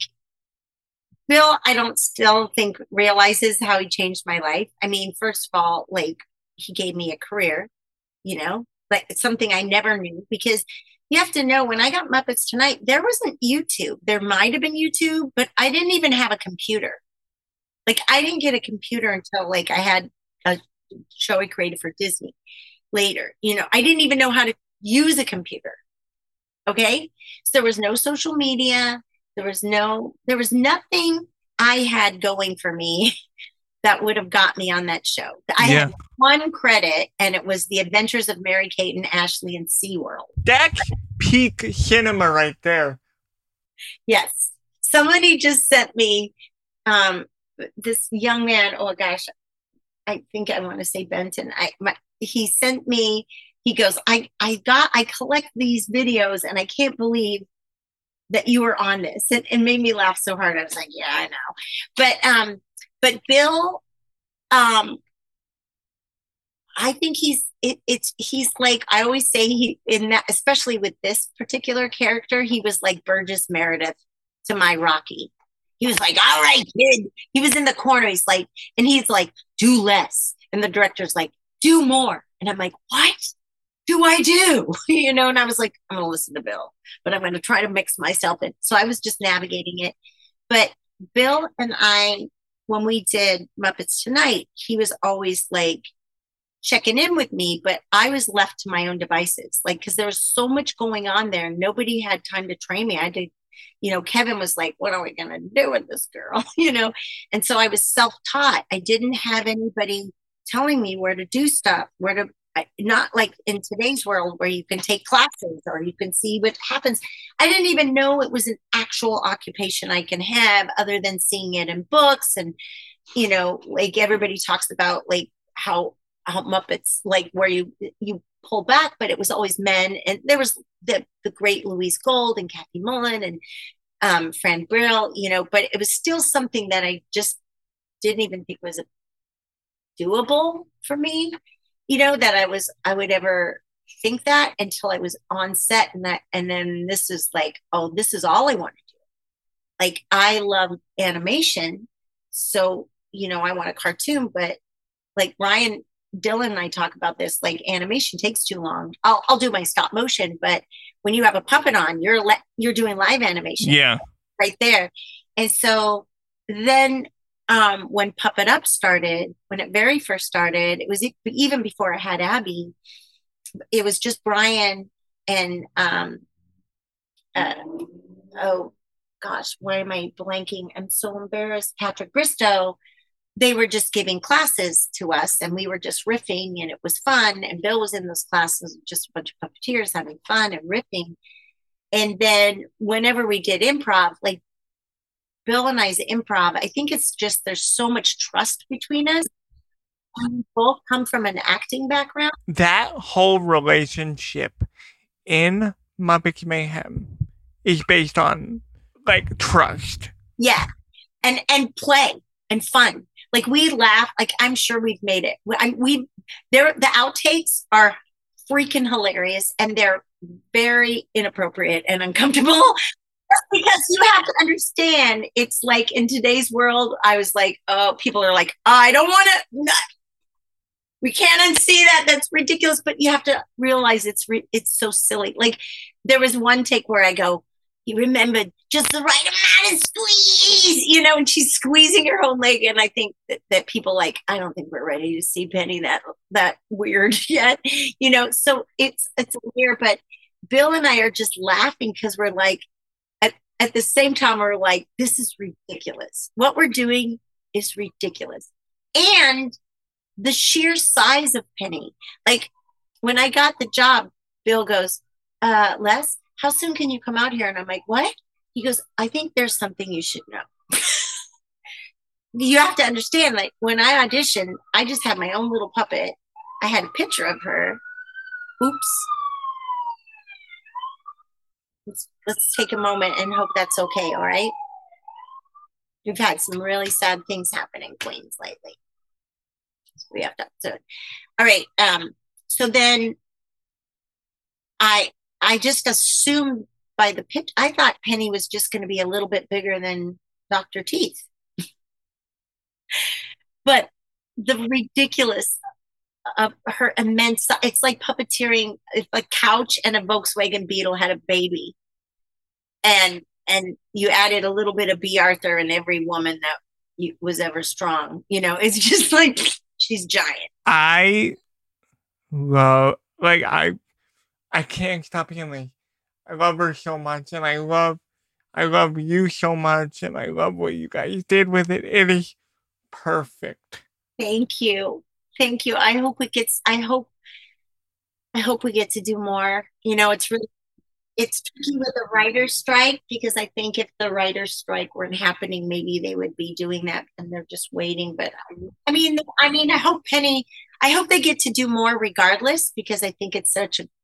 Speaker 3: Bill, I don't still think realizes how he changed my life. I mean, first of all, like he gave me a career, you know, like it's something I never knew because you have to know when I got Muppets Tonight, there wasn't YouTube. There might have been YouTube, but I didn't even have a computer. Like I didn't get a computer until like I had a show I created for Disney later. You know, I didn't even know how to use a computer. Okay. So there was no social media. There was no, there was nothing I had going for me that would have got me on that show. I
Speaker 1: Yeah.
Speaker 3: had one credit and it was The Adventures of Mary Kate and Ashley in SeaWorld.
Speaker 1: That's peak cinema right there.
Speaker 3: Yes. Somebody just sent me um, this young man. Oh gosh, I think I want to say Benton. I my, he sent me. He goes, I I got I collect these videos, and I can't believe that you were on this. It, it made me laugh so hard. I was like, yeah, I know. But um, but Bill, um, I think he's it, it's he's like I always say he in that, especially with this particular character, he was like Burgess Meredith to my Rocky. He was like, all right, kid. He was in the corner. He's like, and he's like, do less. And the director's like, do more. And I'm like, what do I do? You know, and I was like, I'm going to listen to Bill, but I'm going to try to mix myself in. So I was just navigating it. But Bill and I, when we did Muppets Tonight, he was always like checking in with me, but I was left to my own devices. Like, because there was so much going on there. Nobody had time to train me. I had to, you know, Kevin was like, what are we going to do with this girl? You know? And so I was self-taught. I didn't have anybody telling me where to do stuff, where to, not like in today's world where you can take classes or you can see what happens. I didn't even know it was an actual occupation I can have other than seeing it in books. And, you know, like everybody talks about like how, how Muppets, like where you, you pull back, but it was always men. And there was the, the great Louise Gold and Kathy Mullen and um, Fran Brill, you know, but it was still something that I just didn't even think was doable for me. You know, that I was, I would ever think that until I was on set and that, and then this is like, oh, this is all I want to do. Like, I love animation. So, you know, I want a cartoon, but like Ryan Dillon and I talk about this, like animation takes too long. I'll, I'll do my stop motion, but when you have a puppet on, you're, le- you're doing live animation.
Speaker 1: Yeah.
Speaker 3: Right there. And so then Um, when Puppet Up started, when it very first started, it was e- even before I had Abby, it was just Brian and, um, uh, oh gosh, why am I blanking? I'm so embarrassed. Patrick Bristow. They were just giving classes to us and we were just riffing and it was fun. And Bill was in those classes, just a bunch of puppeteers having fun and riffing. And then whenever we did improv, like Bill and I's improv, I think it's just there's so much trust between us. We both come from an acting background.
Speaker 1: That whole relationship in Muppet Mayhem is based on like trust.
Speaker 3: Yeah. And and play and fun. Like we laugh, like I'm sure we've made it. I, we there the outtakes are freaking hilarious and they're very inappropriate and uncomfortable. Because you have to understand, it's like in today's world, I was like, oh, people are like, oh, I don't want to, we can't unsee that. That's ridiculous. But you have to realize it's re- it's so silly. Like there was one take where I go, you remembered just the right amount of squeeze, you know, and she's squeezing her own leg. And I think that, that people like, I don't think we're ready to see Penny that that weird yet, you know. So it's it's weird. But Bill and I are just laughing because we're like, at the same time, we're like, this is ridiculous. What we're doing is ridiculous. And the sheer size of Penny. Like when I got the job, Bill goes, uh, Les, how soon can you come out here? And I'm like, what? He goes, I think there's something you should know. You have to understand, like when I auditioned, I just had my own little puppet. I had a picture of her. Oops. Let's, let's take a moment and hope that's okay, all right? We've had some really sad things happen in Queens lately. We have to, so, all right. Um, so then I I just assumed by the pitch, I thought Penny was just going to be a little bit bigger than Doctor Teeth. But the ridiculous of her immense, it's like puppeteering if a couch and a Volkswagen Beetle had a baby and and you added a little bit of B. Arthur in every woman that you, was ever strong, you know. It's just like she's giant.
Speaker 1: I love, like, I I can't stop being like, I love her so much, and I love I love you so much, and I love what you guys did with it. It is perfect.
Speaker 3: Thank you. Thank you. I hope it gets, I hope, I hope we get to do more. You know, it's really, it's tricky with the writer's strike because I think if the writer's strike weren't happening, maybe they would be doing that and they're just waiting. But I mean, I mean, I hope Penny, I hope they get to do more regardless because I think it's such a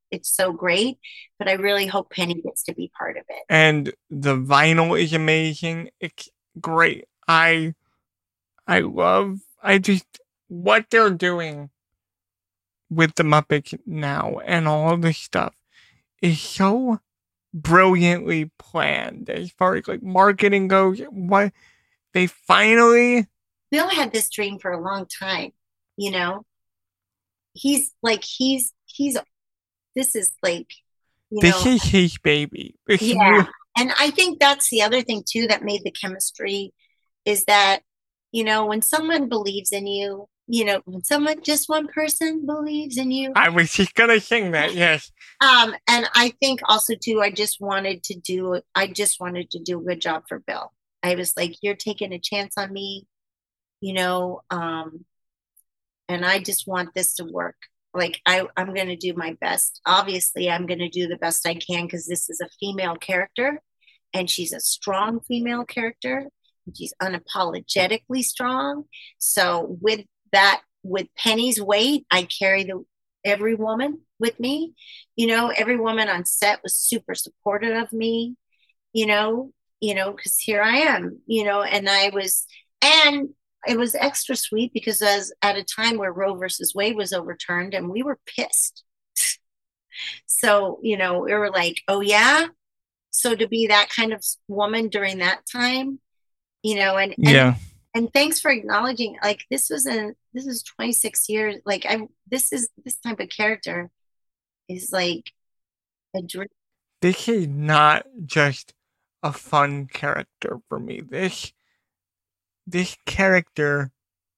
Speaker 3: it's so great. But I really hope Penny gets to be part of it.
Speaker 1: And the vinyl is amazing. It's great. I I love I just what they're doing with the Muppets now and all this stuff is so brilliantly planned as far as like marketing goes. What they finally
Speaker 3: Bill had this dream for a long time, you know. He's like he's he's this is like you
Speaker 1: this
Speaker 3: know
Speaker 1: is his baby. This is
Speaker 3: yeah.
Speaker 1: really-
Speaker 3: And I think that's the other thing too that made the chemistry is that, you know, when someone believes in you, you know, when someone just one person believes in you.
Speaker 1: I was just gonna sing that, yes.
Speaker 3: Um, and I think also too, I just wanted to do I just wanted to do a good job for Bill. I was like, you're taking a chance on me, you know, um, and I just want this to work. Like I, I'm gonna do my best. Obviously, I'm gonna do the best I can because this is a female character and she's a strong female character. She's unapologetically strong. So with that, with Penny's weight, I carry the every woman with me. You know, every woman on set was super supportive of me, you know, you know, because here I am, you know, and I was and it was extra sweet because as at a time where Roe versus Wade was overturned and we were pissed. So, you know, we were like, oh yeah. So to be that kind of woman during that time, you know, and, and
Speaker 1: Yeah.
Speaker 3: and thanks for acknowledging like this was a this is twenty-six years. Like I this is this type of character is like a dream.
Speaker 1: This is not just a fun character for me. This this character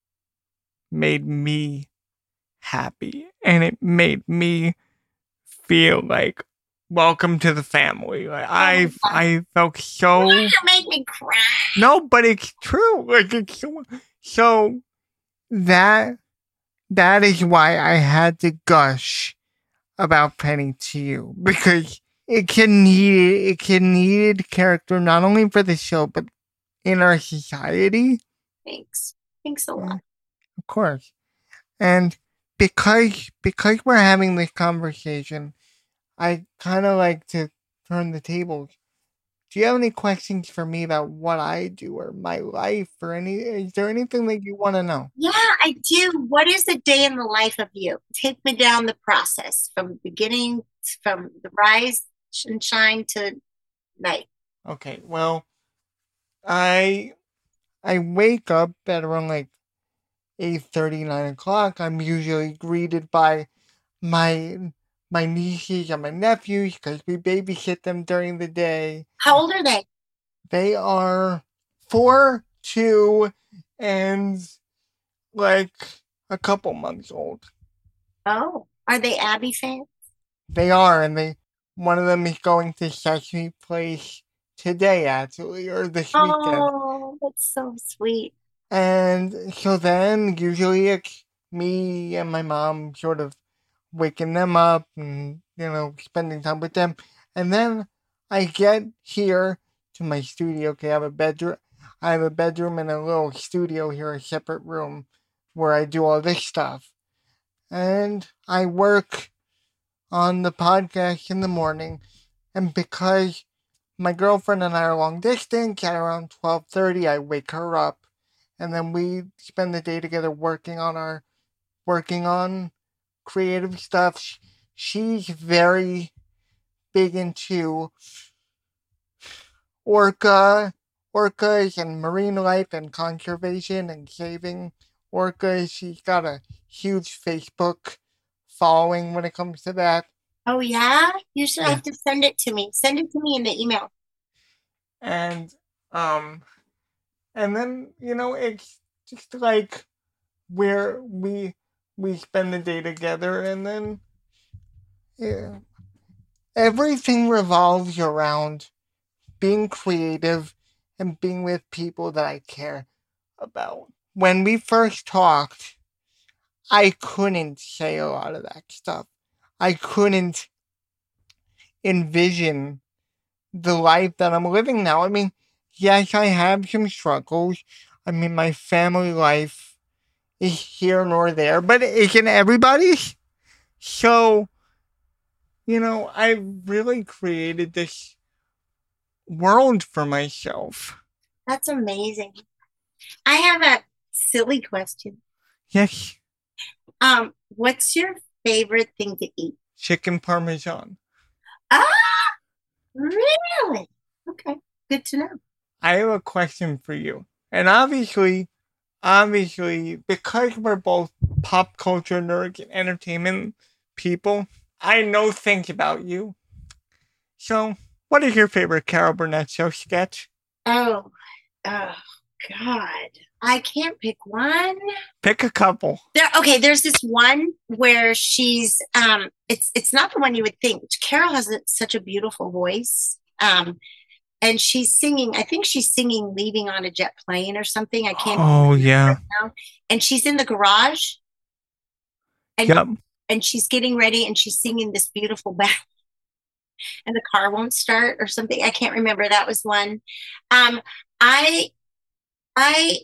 Speaker 1: made me happy and it made me feel like welcome to the family. Like I I felt so
Speaker 3: You make me cry.
Speaker 1: no, but it's true. Like it's so, so that that is why I had to gush about Penny to you because it can need it can needed character not only for the show but in our society.
Speaker 3: Thanks. Thanks a lot.
Speaker 1: Of course. And because because we're having this conversation, I kind of like to turn the tables. Do you have any questions for me about what I do or my life or any is there anything that you want to know?
Speaker 3: Yeah, I do. What is a day in the life of you? Take me down the process from beginning, from the rise and shine to night.
Speaker 1: Okay, well, I I wake up at around like eight thirty, nine o'clock. I'm usually greeted by my my nieces and my nephews because we babysit them during the day.
Speaker 3: How old are they?
Speaker 1: They are four, two, and like a couple months old.
Speaker 3: Oh, are they Abby fans?
Speaker 1: They are, and they one of them is going to Sesame Place today, actually, or this weekend.
Speaker 3: Oh, that's so sweet.
Speaker 1: And so then usually it's me and my mom sort of waking them up and, you know, spending time with them. And then I get here to my studio. Okay, I have a bedroom. I have a bedroom and a little studio here, a separate room where I do all this stuff. And I work on the podcast in the morning. And because my girlfriend and I are long distance, at around twelve thirty, I wake her up. And then we spend the day together working on our, working on creative stuff. She's very big into orca, orcas and marine life and conservation and saving orcas. She's got a huge Facebook following when it comes to that.
Speaker 3: Oh, yeah? You should
Speaker 1: Yeah.
Speaker 3: have to send it to me. Send it to me in the email.
Speaker 1: And, um, and then, you know, it's just like where we, we spend the day together and then, yeah, everything revolves around being creative and being with people that I care about. When we first talked, I couldn't say a lot of that stuff. I couldn't envision the life that I'm living now. I mean, yes, I have some struggles. I mean, my family life is here nor there, but isn't everybody's? So, You know, I really created this world for myself.
Speaker 3: That's amazing. I have a silly question.
Speaker 1: Yes,
Speaker 3: Um, what's your favorite thing to eat?
Speaker 1: chicken parmesan.
Speaker 3: Ah, really? Okay, good to know.
Speaker 1: I have a question for you. And obviously, obviously, because we're both pop culture nerds and entertainment people, I know things about you. So, what is your favorite Carol Burnett show sketch?
Speaker 3: Oh, oh God. I can't pick one.
Speaker 1: Pick a couple.
Speaker 3: There, okay, there's this one where she's um it's it's not the one you would think. Carol has a, such a beautiful voice. Um and she's singing, I think she's singing Leaving on a Jet Plane or something. I can't
Speaker 1: Oh, yeah.
Speaker 3: right now. And she's in the garage and
Speaker 1: Yep.
Speaker 3: and she's getting ready and she's singing this beautiful back and the car won't start or something. I can't remember. That was one. Um I I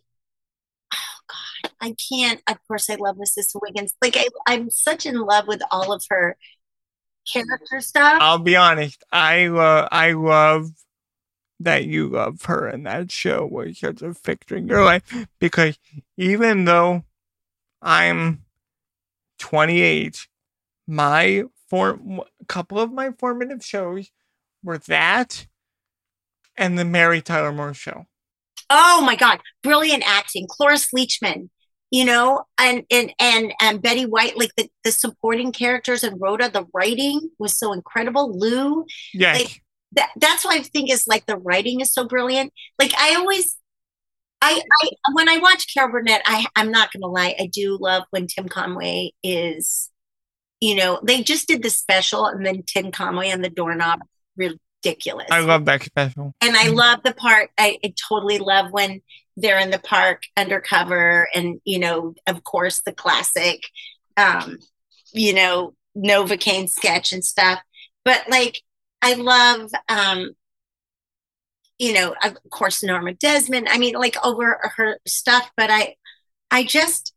Speaker 3: oh God, I can't. Of course, I love Missus Wiggins. Like I, I'm such in love with all of her character stuff.
Speaker 1: I'll be honest. I uh, I love that you love her and that show was such a fixture in your life because even though I'm twenty-eight, my form a couple of my formative shows were that and the Mary Tyler Moore Show.
Speaker 3: Oh my God, brilliant acting. Cloris Leachman, you know, and and and and Betty White, like the, the supporting characters and Rhoda, the writing was so incredible. Lou,
Speaker 1: Yes.
Speaker 3: like that that's what I think is like the writing is so brilliant. Like I always I, I when I watch Carol Burnett, I I'm not gonna lie, I do love when Tim Conway is, you know, they just did the special and then Tim Conway and the doorknob, ridiculous.
Speaker 1: I love that special.
Speaker 3: And I love the part, I, I totally love when they're in the park undercover and, you know, of course, the classic, um, you know, Novocaine sketch and stuff. But like, I love, um, you know, of course, Norma Desmond. I mean, like over her stuff, but I, I just,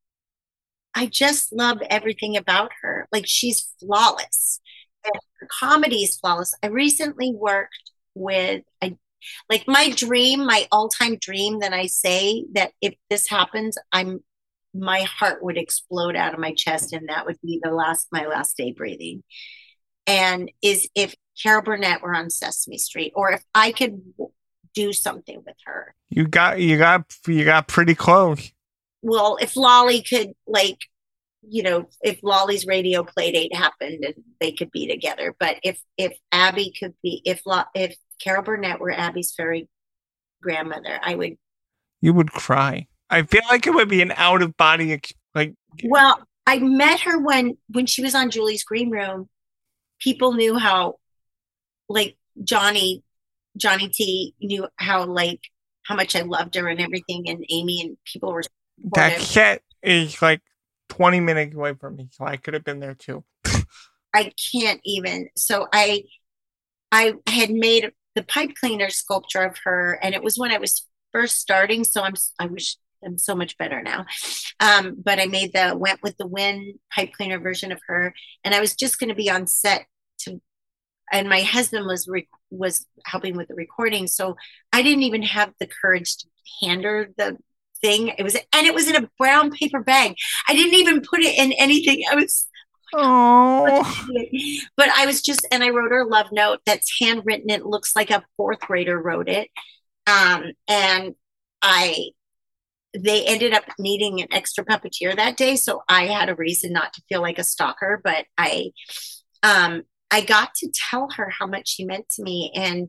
Speaker 3: I just love everything about her. Like she's flawless. And her comedy is flawless. I recently worked with a like my dream, my all-time dream that I say that if this happens, I'm my heart would explode out of my chest and that would be the last my last day breathing. And is if Carol Burnett were on Sesame Street or if I could do something with her.
Speaker 1: You got you got you got pretty close.
Speaker 3: Well, if Lolly could like you know, if Lolly's radio play date happened and they could be together. But if if Abby could be, if if Carol Burnett were Abby's fairy grandmother, I would.
Speaker 1: You would cry. I feel like it would be an out of body like.
Speaker 3: Well, I met her when when she was on Julie's Green Room. People knew how, like Johnny, Johnny T knew how like how much I loved her and everything, and Amy and people were.
Speaker 1: That set is like twenty minutes away from me, so I could have been there too.
Speaker 3: I can't even. So I, I had made the pipe cleaner sculpture of her, and it was when I was first starting. So I'm, I wish I'm so much better now. Um, but I made the Went with the Wind pipe cleaner version of her, and I was just going to be on set to, and my husband was re- was helping with the recording, so I didn't even have the courage to hand her the thing. It was, and it was in a brown paper bag. I didn't even put it in anything. I was,
Speaker 1: oh,
Speaker 3: but I was just, and I wrote her a love note that's handwritten. It looks like a fourth grader wrote it. Um, and I, they ended up needing an extra puppeteer that day. So I had a reason not to feel like a stalker, but I, um, I got to tell her how much she meant to me. And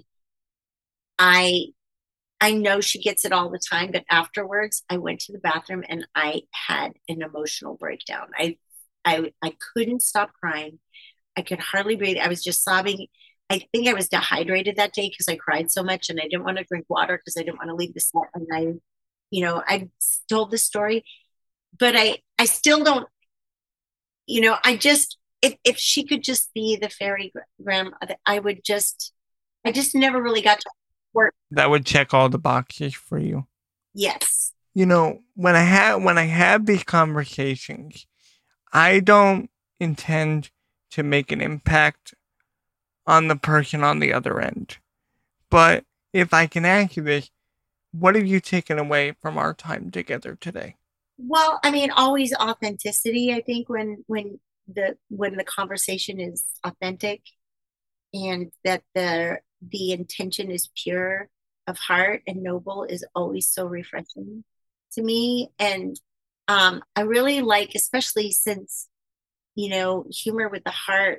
Speaker 3: I, I know she gets it all the time, but afterwards I went to the bathroom and I had an emotional breakdown. I, I, I couldn't stop crying. I could hardly breathe. I was just sobbing. I think I was dehydrated that day because I cried so much and I didn't want to drink water because I didn't want to leave the set. And I, you know, I told the story, but I, I still don't, you know, I just, if, if she could just be the fairy grandmother, I would just, I just never really got to work.
Speaker 1: That would check all the boxes for you.
Speaker 3: Yes.
Speaker 1: You know, when I have when I have these conversations, I don't intend to make an impact on the person on the other end. But if I can ask you this, what have you taken away from our time together today?
Speaker 3: Well, I mean, always authenticity. I think when when the when the conversation is authentic and that the the intention is pure of heart and noble is always so refreshing to me. And um, I really like, especially since, you know, humor with the heart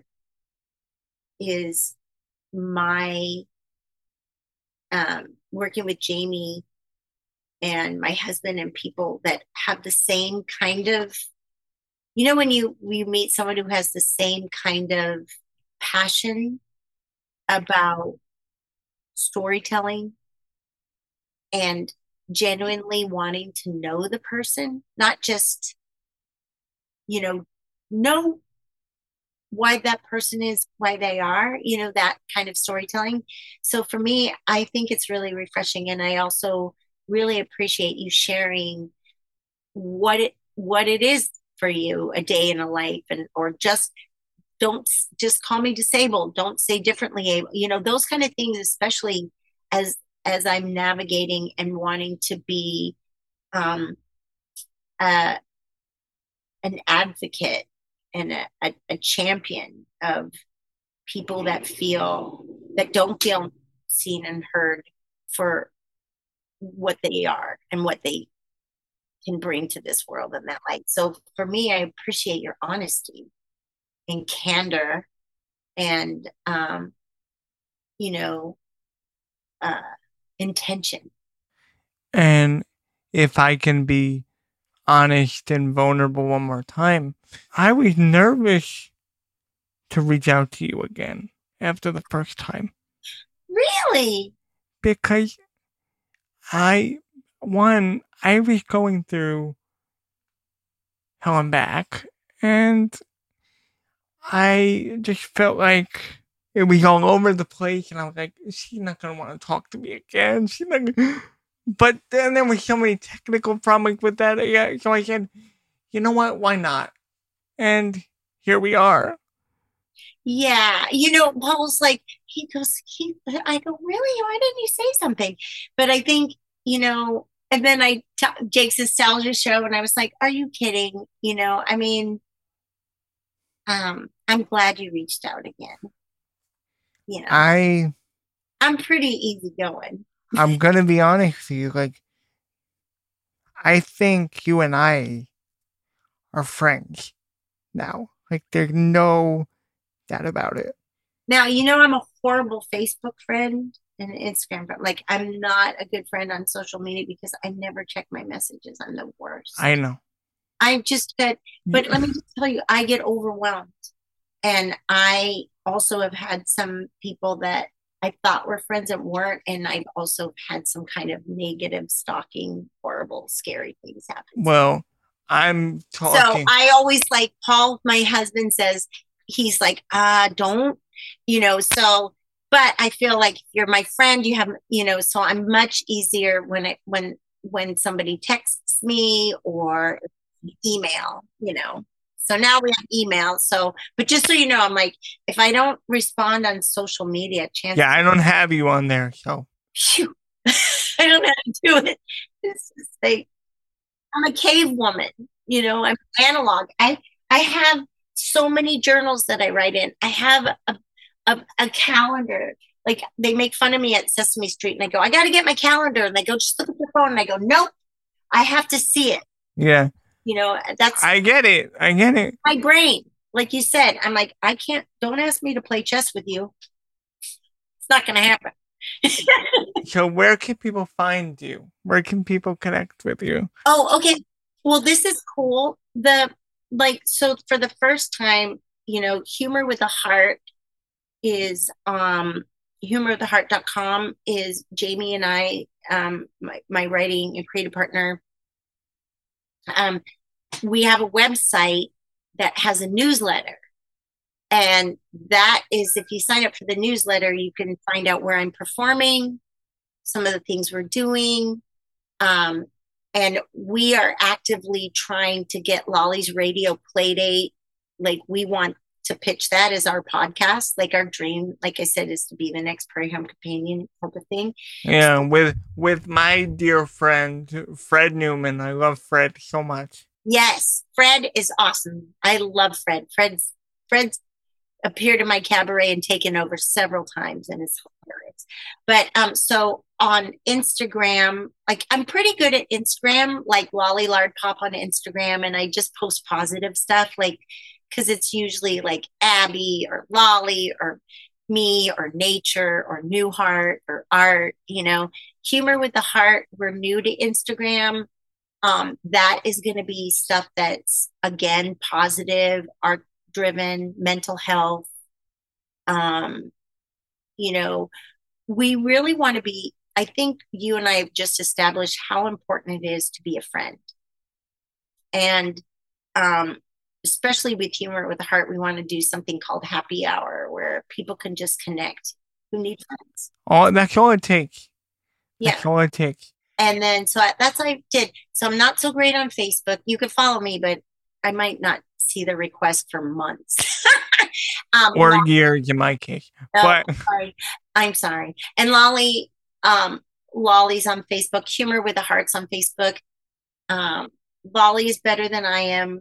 Speaker 3: is my um, working with Jamie and my husband and people that have the same kind of, you know, when you we meet someone who has the same kind of passion about storytelling and genuinely wanting to know the person, not just, you know, know why that person is, why they are, you know, that kind of storytelling. So for me, I think it's really refreshing. And I also really appreciate you sharing what it what it is for you, a day in a life, and or just don't just call me disabled, don't say differently, you know, those kind of things, especially as as I'm navigating and wanting to be um uh an advocate and a, a, a champion of people that feel that don't feel seen and heard for what they are and what they can bring to this world and that light. So for me, I appreciate your honesty and candor and um, you know, uh, intention.
Speaker 1: And if I can be honest and vulnerable one more time, I was nervous to reach out to you again after the first time.
Speaker 3: Really?
Speaker 1: Because I, one, I was going through hell and back, and I just felt like it was all over the place, and I was like, she's not going to want to talk to me again. She's not gonna... But then there were so many technical problems with that, yeah, so I said, you know what, why not? And here we are.
Speaker 3: Yeah, you know, Paul's like, he goes, he, I go, really? Why didn't you say something? But I think, you know, and then I, t- Jake's Nostalgia Show, and I was like, are you kidding? You know, I mean, um, I'm glad you reached out again. You know,
Speaker 1: I,
Speaker 3: I'm pretty easygoing.
Speaker 1: I'm going to be honest with you, like, I think you and I are friends now. Like, there's no doubt about it.
Speaker 3: Now, you know, I'm a horrible Facebook friend and Instagram friend. Like, I'm not a good friend on social media because I never check my messages. I'm the worst.
Speaker 1: I know.
Speaker 3: I just get, but let me just tell you, I get overwhelmed. And I also have had some people that I thought were friends that weren't. And I've also had some kind of negative, stalking, horrible, scary things happen.
Speaker 1: Well, I'm talking.
Speaker 3: So I always like, Paul, my husband says, he's like, uh, don't, you know, so, but I feel like you're my friend, you have, you know, so I'm much easier when it, when, when somebody texts me or email, you know. So now we have email. So, but just so you know, I'm like, if I don't respond on social media, chances
Speaker 1: Yeah, I don't have you on there, so.
Speaker 3: Phew, I don't know how to do it. It's just like, I'm a cave woman, you know, I'm analog. I, I have so many journals that I write in. I have a, a, a calendar. Like they make fun of me at Sesame Street and I go, I got to get my calendar. And they go, just look at your phone. And I go, nope, I have to see it.
Speaker 1: Yeah.
Speaker 3: You know, that's
Speaker 1: I get it. I get it.
Speaker 3: my brain. Like you said, I'm like, I can't, don't ask me to play chess with you. It's not going to happen.
Speaker 1: So where can people find you? Where can people connect with you?
Speaker 3: Oh, okay. Well, this is cool. The, like, so for the first time, you know, Humor with a Heart is, um, humor with a heart dot com is Jamie and I, um, my, my writing and creative partner. Um, we have a website that has a newsletter. And that is, if you sign up for the newsletter, you can find out where I'm performing, some of the things we're doing. Um, and we are actively trying to get Lolly's Radio Playdate. Like we want to pitch that as our podcast. Like our dream, like I said, is to be the next Prairie Home Companion type of thing.
Speaker 1: Yeah, with with my dear friend Fred Newman. I love Fred so much.
Speaker 3: Yes, Fred is awesome. I love Fred. Fred's Fred's appeared in my cabaret and taken over several times, and it's hilarious. But um, so on Instagram, like I'm pretty good at Instagram, like Lolly Lard Pop on Instagram, and I just post positive stuff, like because it's usually like Abby or Lolly or me or nature or Newhart or art. You know, Humor with the Heart. We're new to Instagram. Um, that is going to be stuff that's again positive, art driven, mental health. Um, you know, we really want to be, I think you and I have just established how important it is to be a friend. And um, especially with Humor with a Heart, we want to do something called Happy Hour where people can just connect who need friends.
Speaker 1: Oh, that's all it takes.
Speaker 3: Yeah.
Speaker 1: That's all it takes.
Speaker 3: And then, so I, that's what I did. So I'm not so great on Facebook. You could follow me, but I might not see the request for months. um,
Speaker 1: Or
Speaker 3: Lolly,
Speaker 1: years in my case.
Speaker 3: no,
Speaker 1: But
Speaker 3: I'm sorry. I'm sorry. And Lolly, um, Lolly's on Facebook. Humor with the Heart's on Facebook. Um, Lolly is better than I am.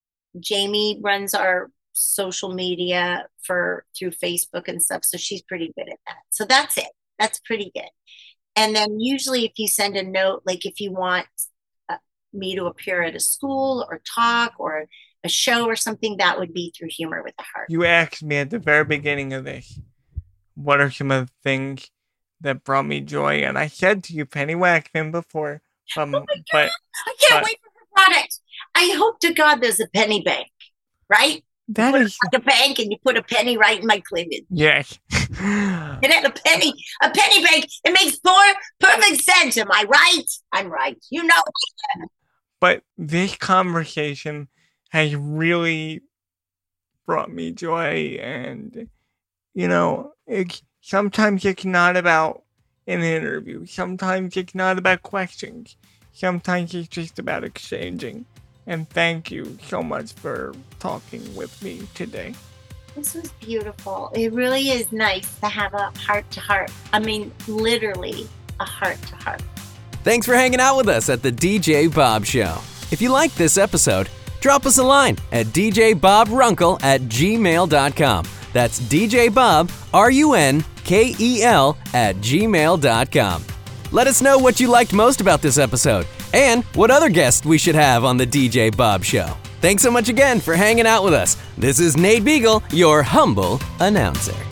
Speaker 3: Jamie runs our social media for through Facebook and stuff, so she's pretty good at that. So that's it. That's pretty good. And then usually if you send a note, like if you want uh, me to appear at a school or talk or a show or something, that would be through Humor with the Heart.
Speaker 1: you asked me at the very beginning of this, what are some of the things that brought me joy? And I said to you Penny Waxman before, um,
Speaker 3: Oh
Speaker 1: but
Speaker 3: I can't
Speaker 1: but-
Speaker 3: wait for her product. I hope to God there's a penny bank, right?
Speaker 1: that
Speaker 3: Put it
Speaker 1: is,
Speaker 3: like a bank and you put a penny right in my cleavage.
Speaker 1: yes.
Speaker 3: It had a penny, a penny bank. It makes poor, perfect sense. Am I right? I'm right. You know.
Speaker 1: But this conversation has really brought me joy. And, you know, it, sometimes it's not about an interview. Sometimes it's not about questions. Sometimes it's just about exchanging. And thank you so much for talking with me today.
Speaker 3: This was beautiful. It really is nice to have a heart to heart. I mean, literally a heart to heart.
Speaker 5: Thanks for hanging out with us at the D J Bob Show. If you liked this episode, drop us a line at d j bob runkle at gmail dot com. That's D J Bob, R U N K E L, at gmail dot com. Let us know what you liked most about this episode and what other guests we should have on the D J Bob Show. Thanks so much again for hanging out with us. This is Nate Beagle, your humble announcer.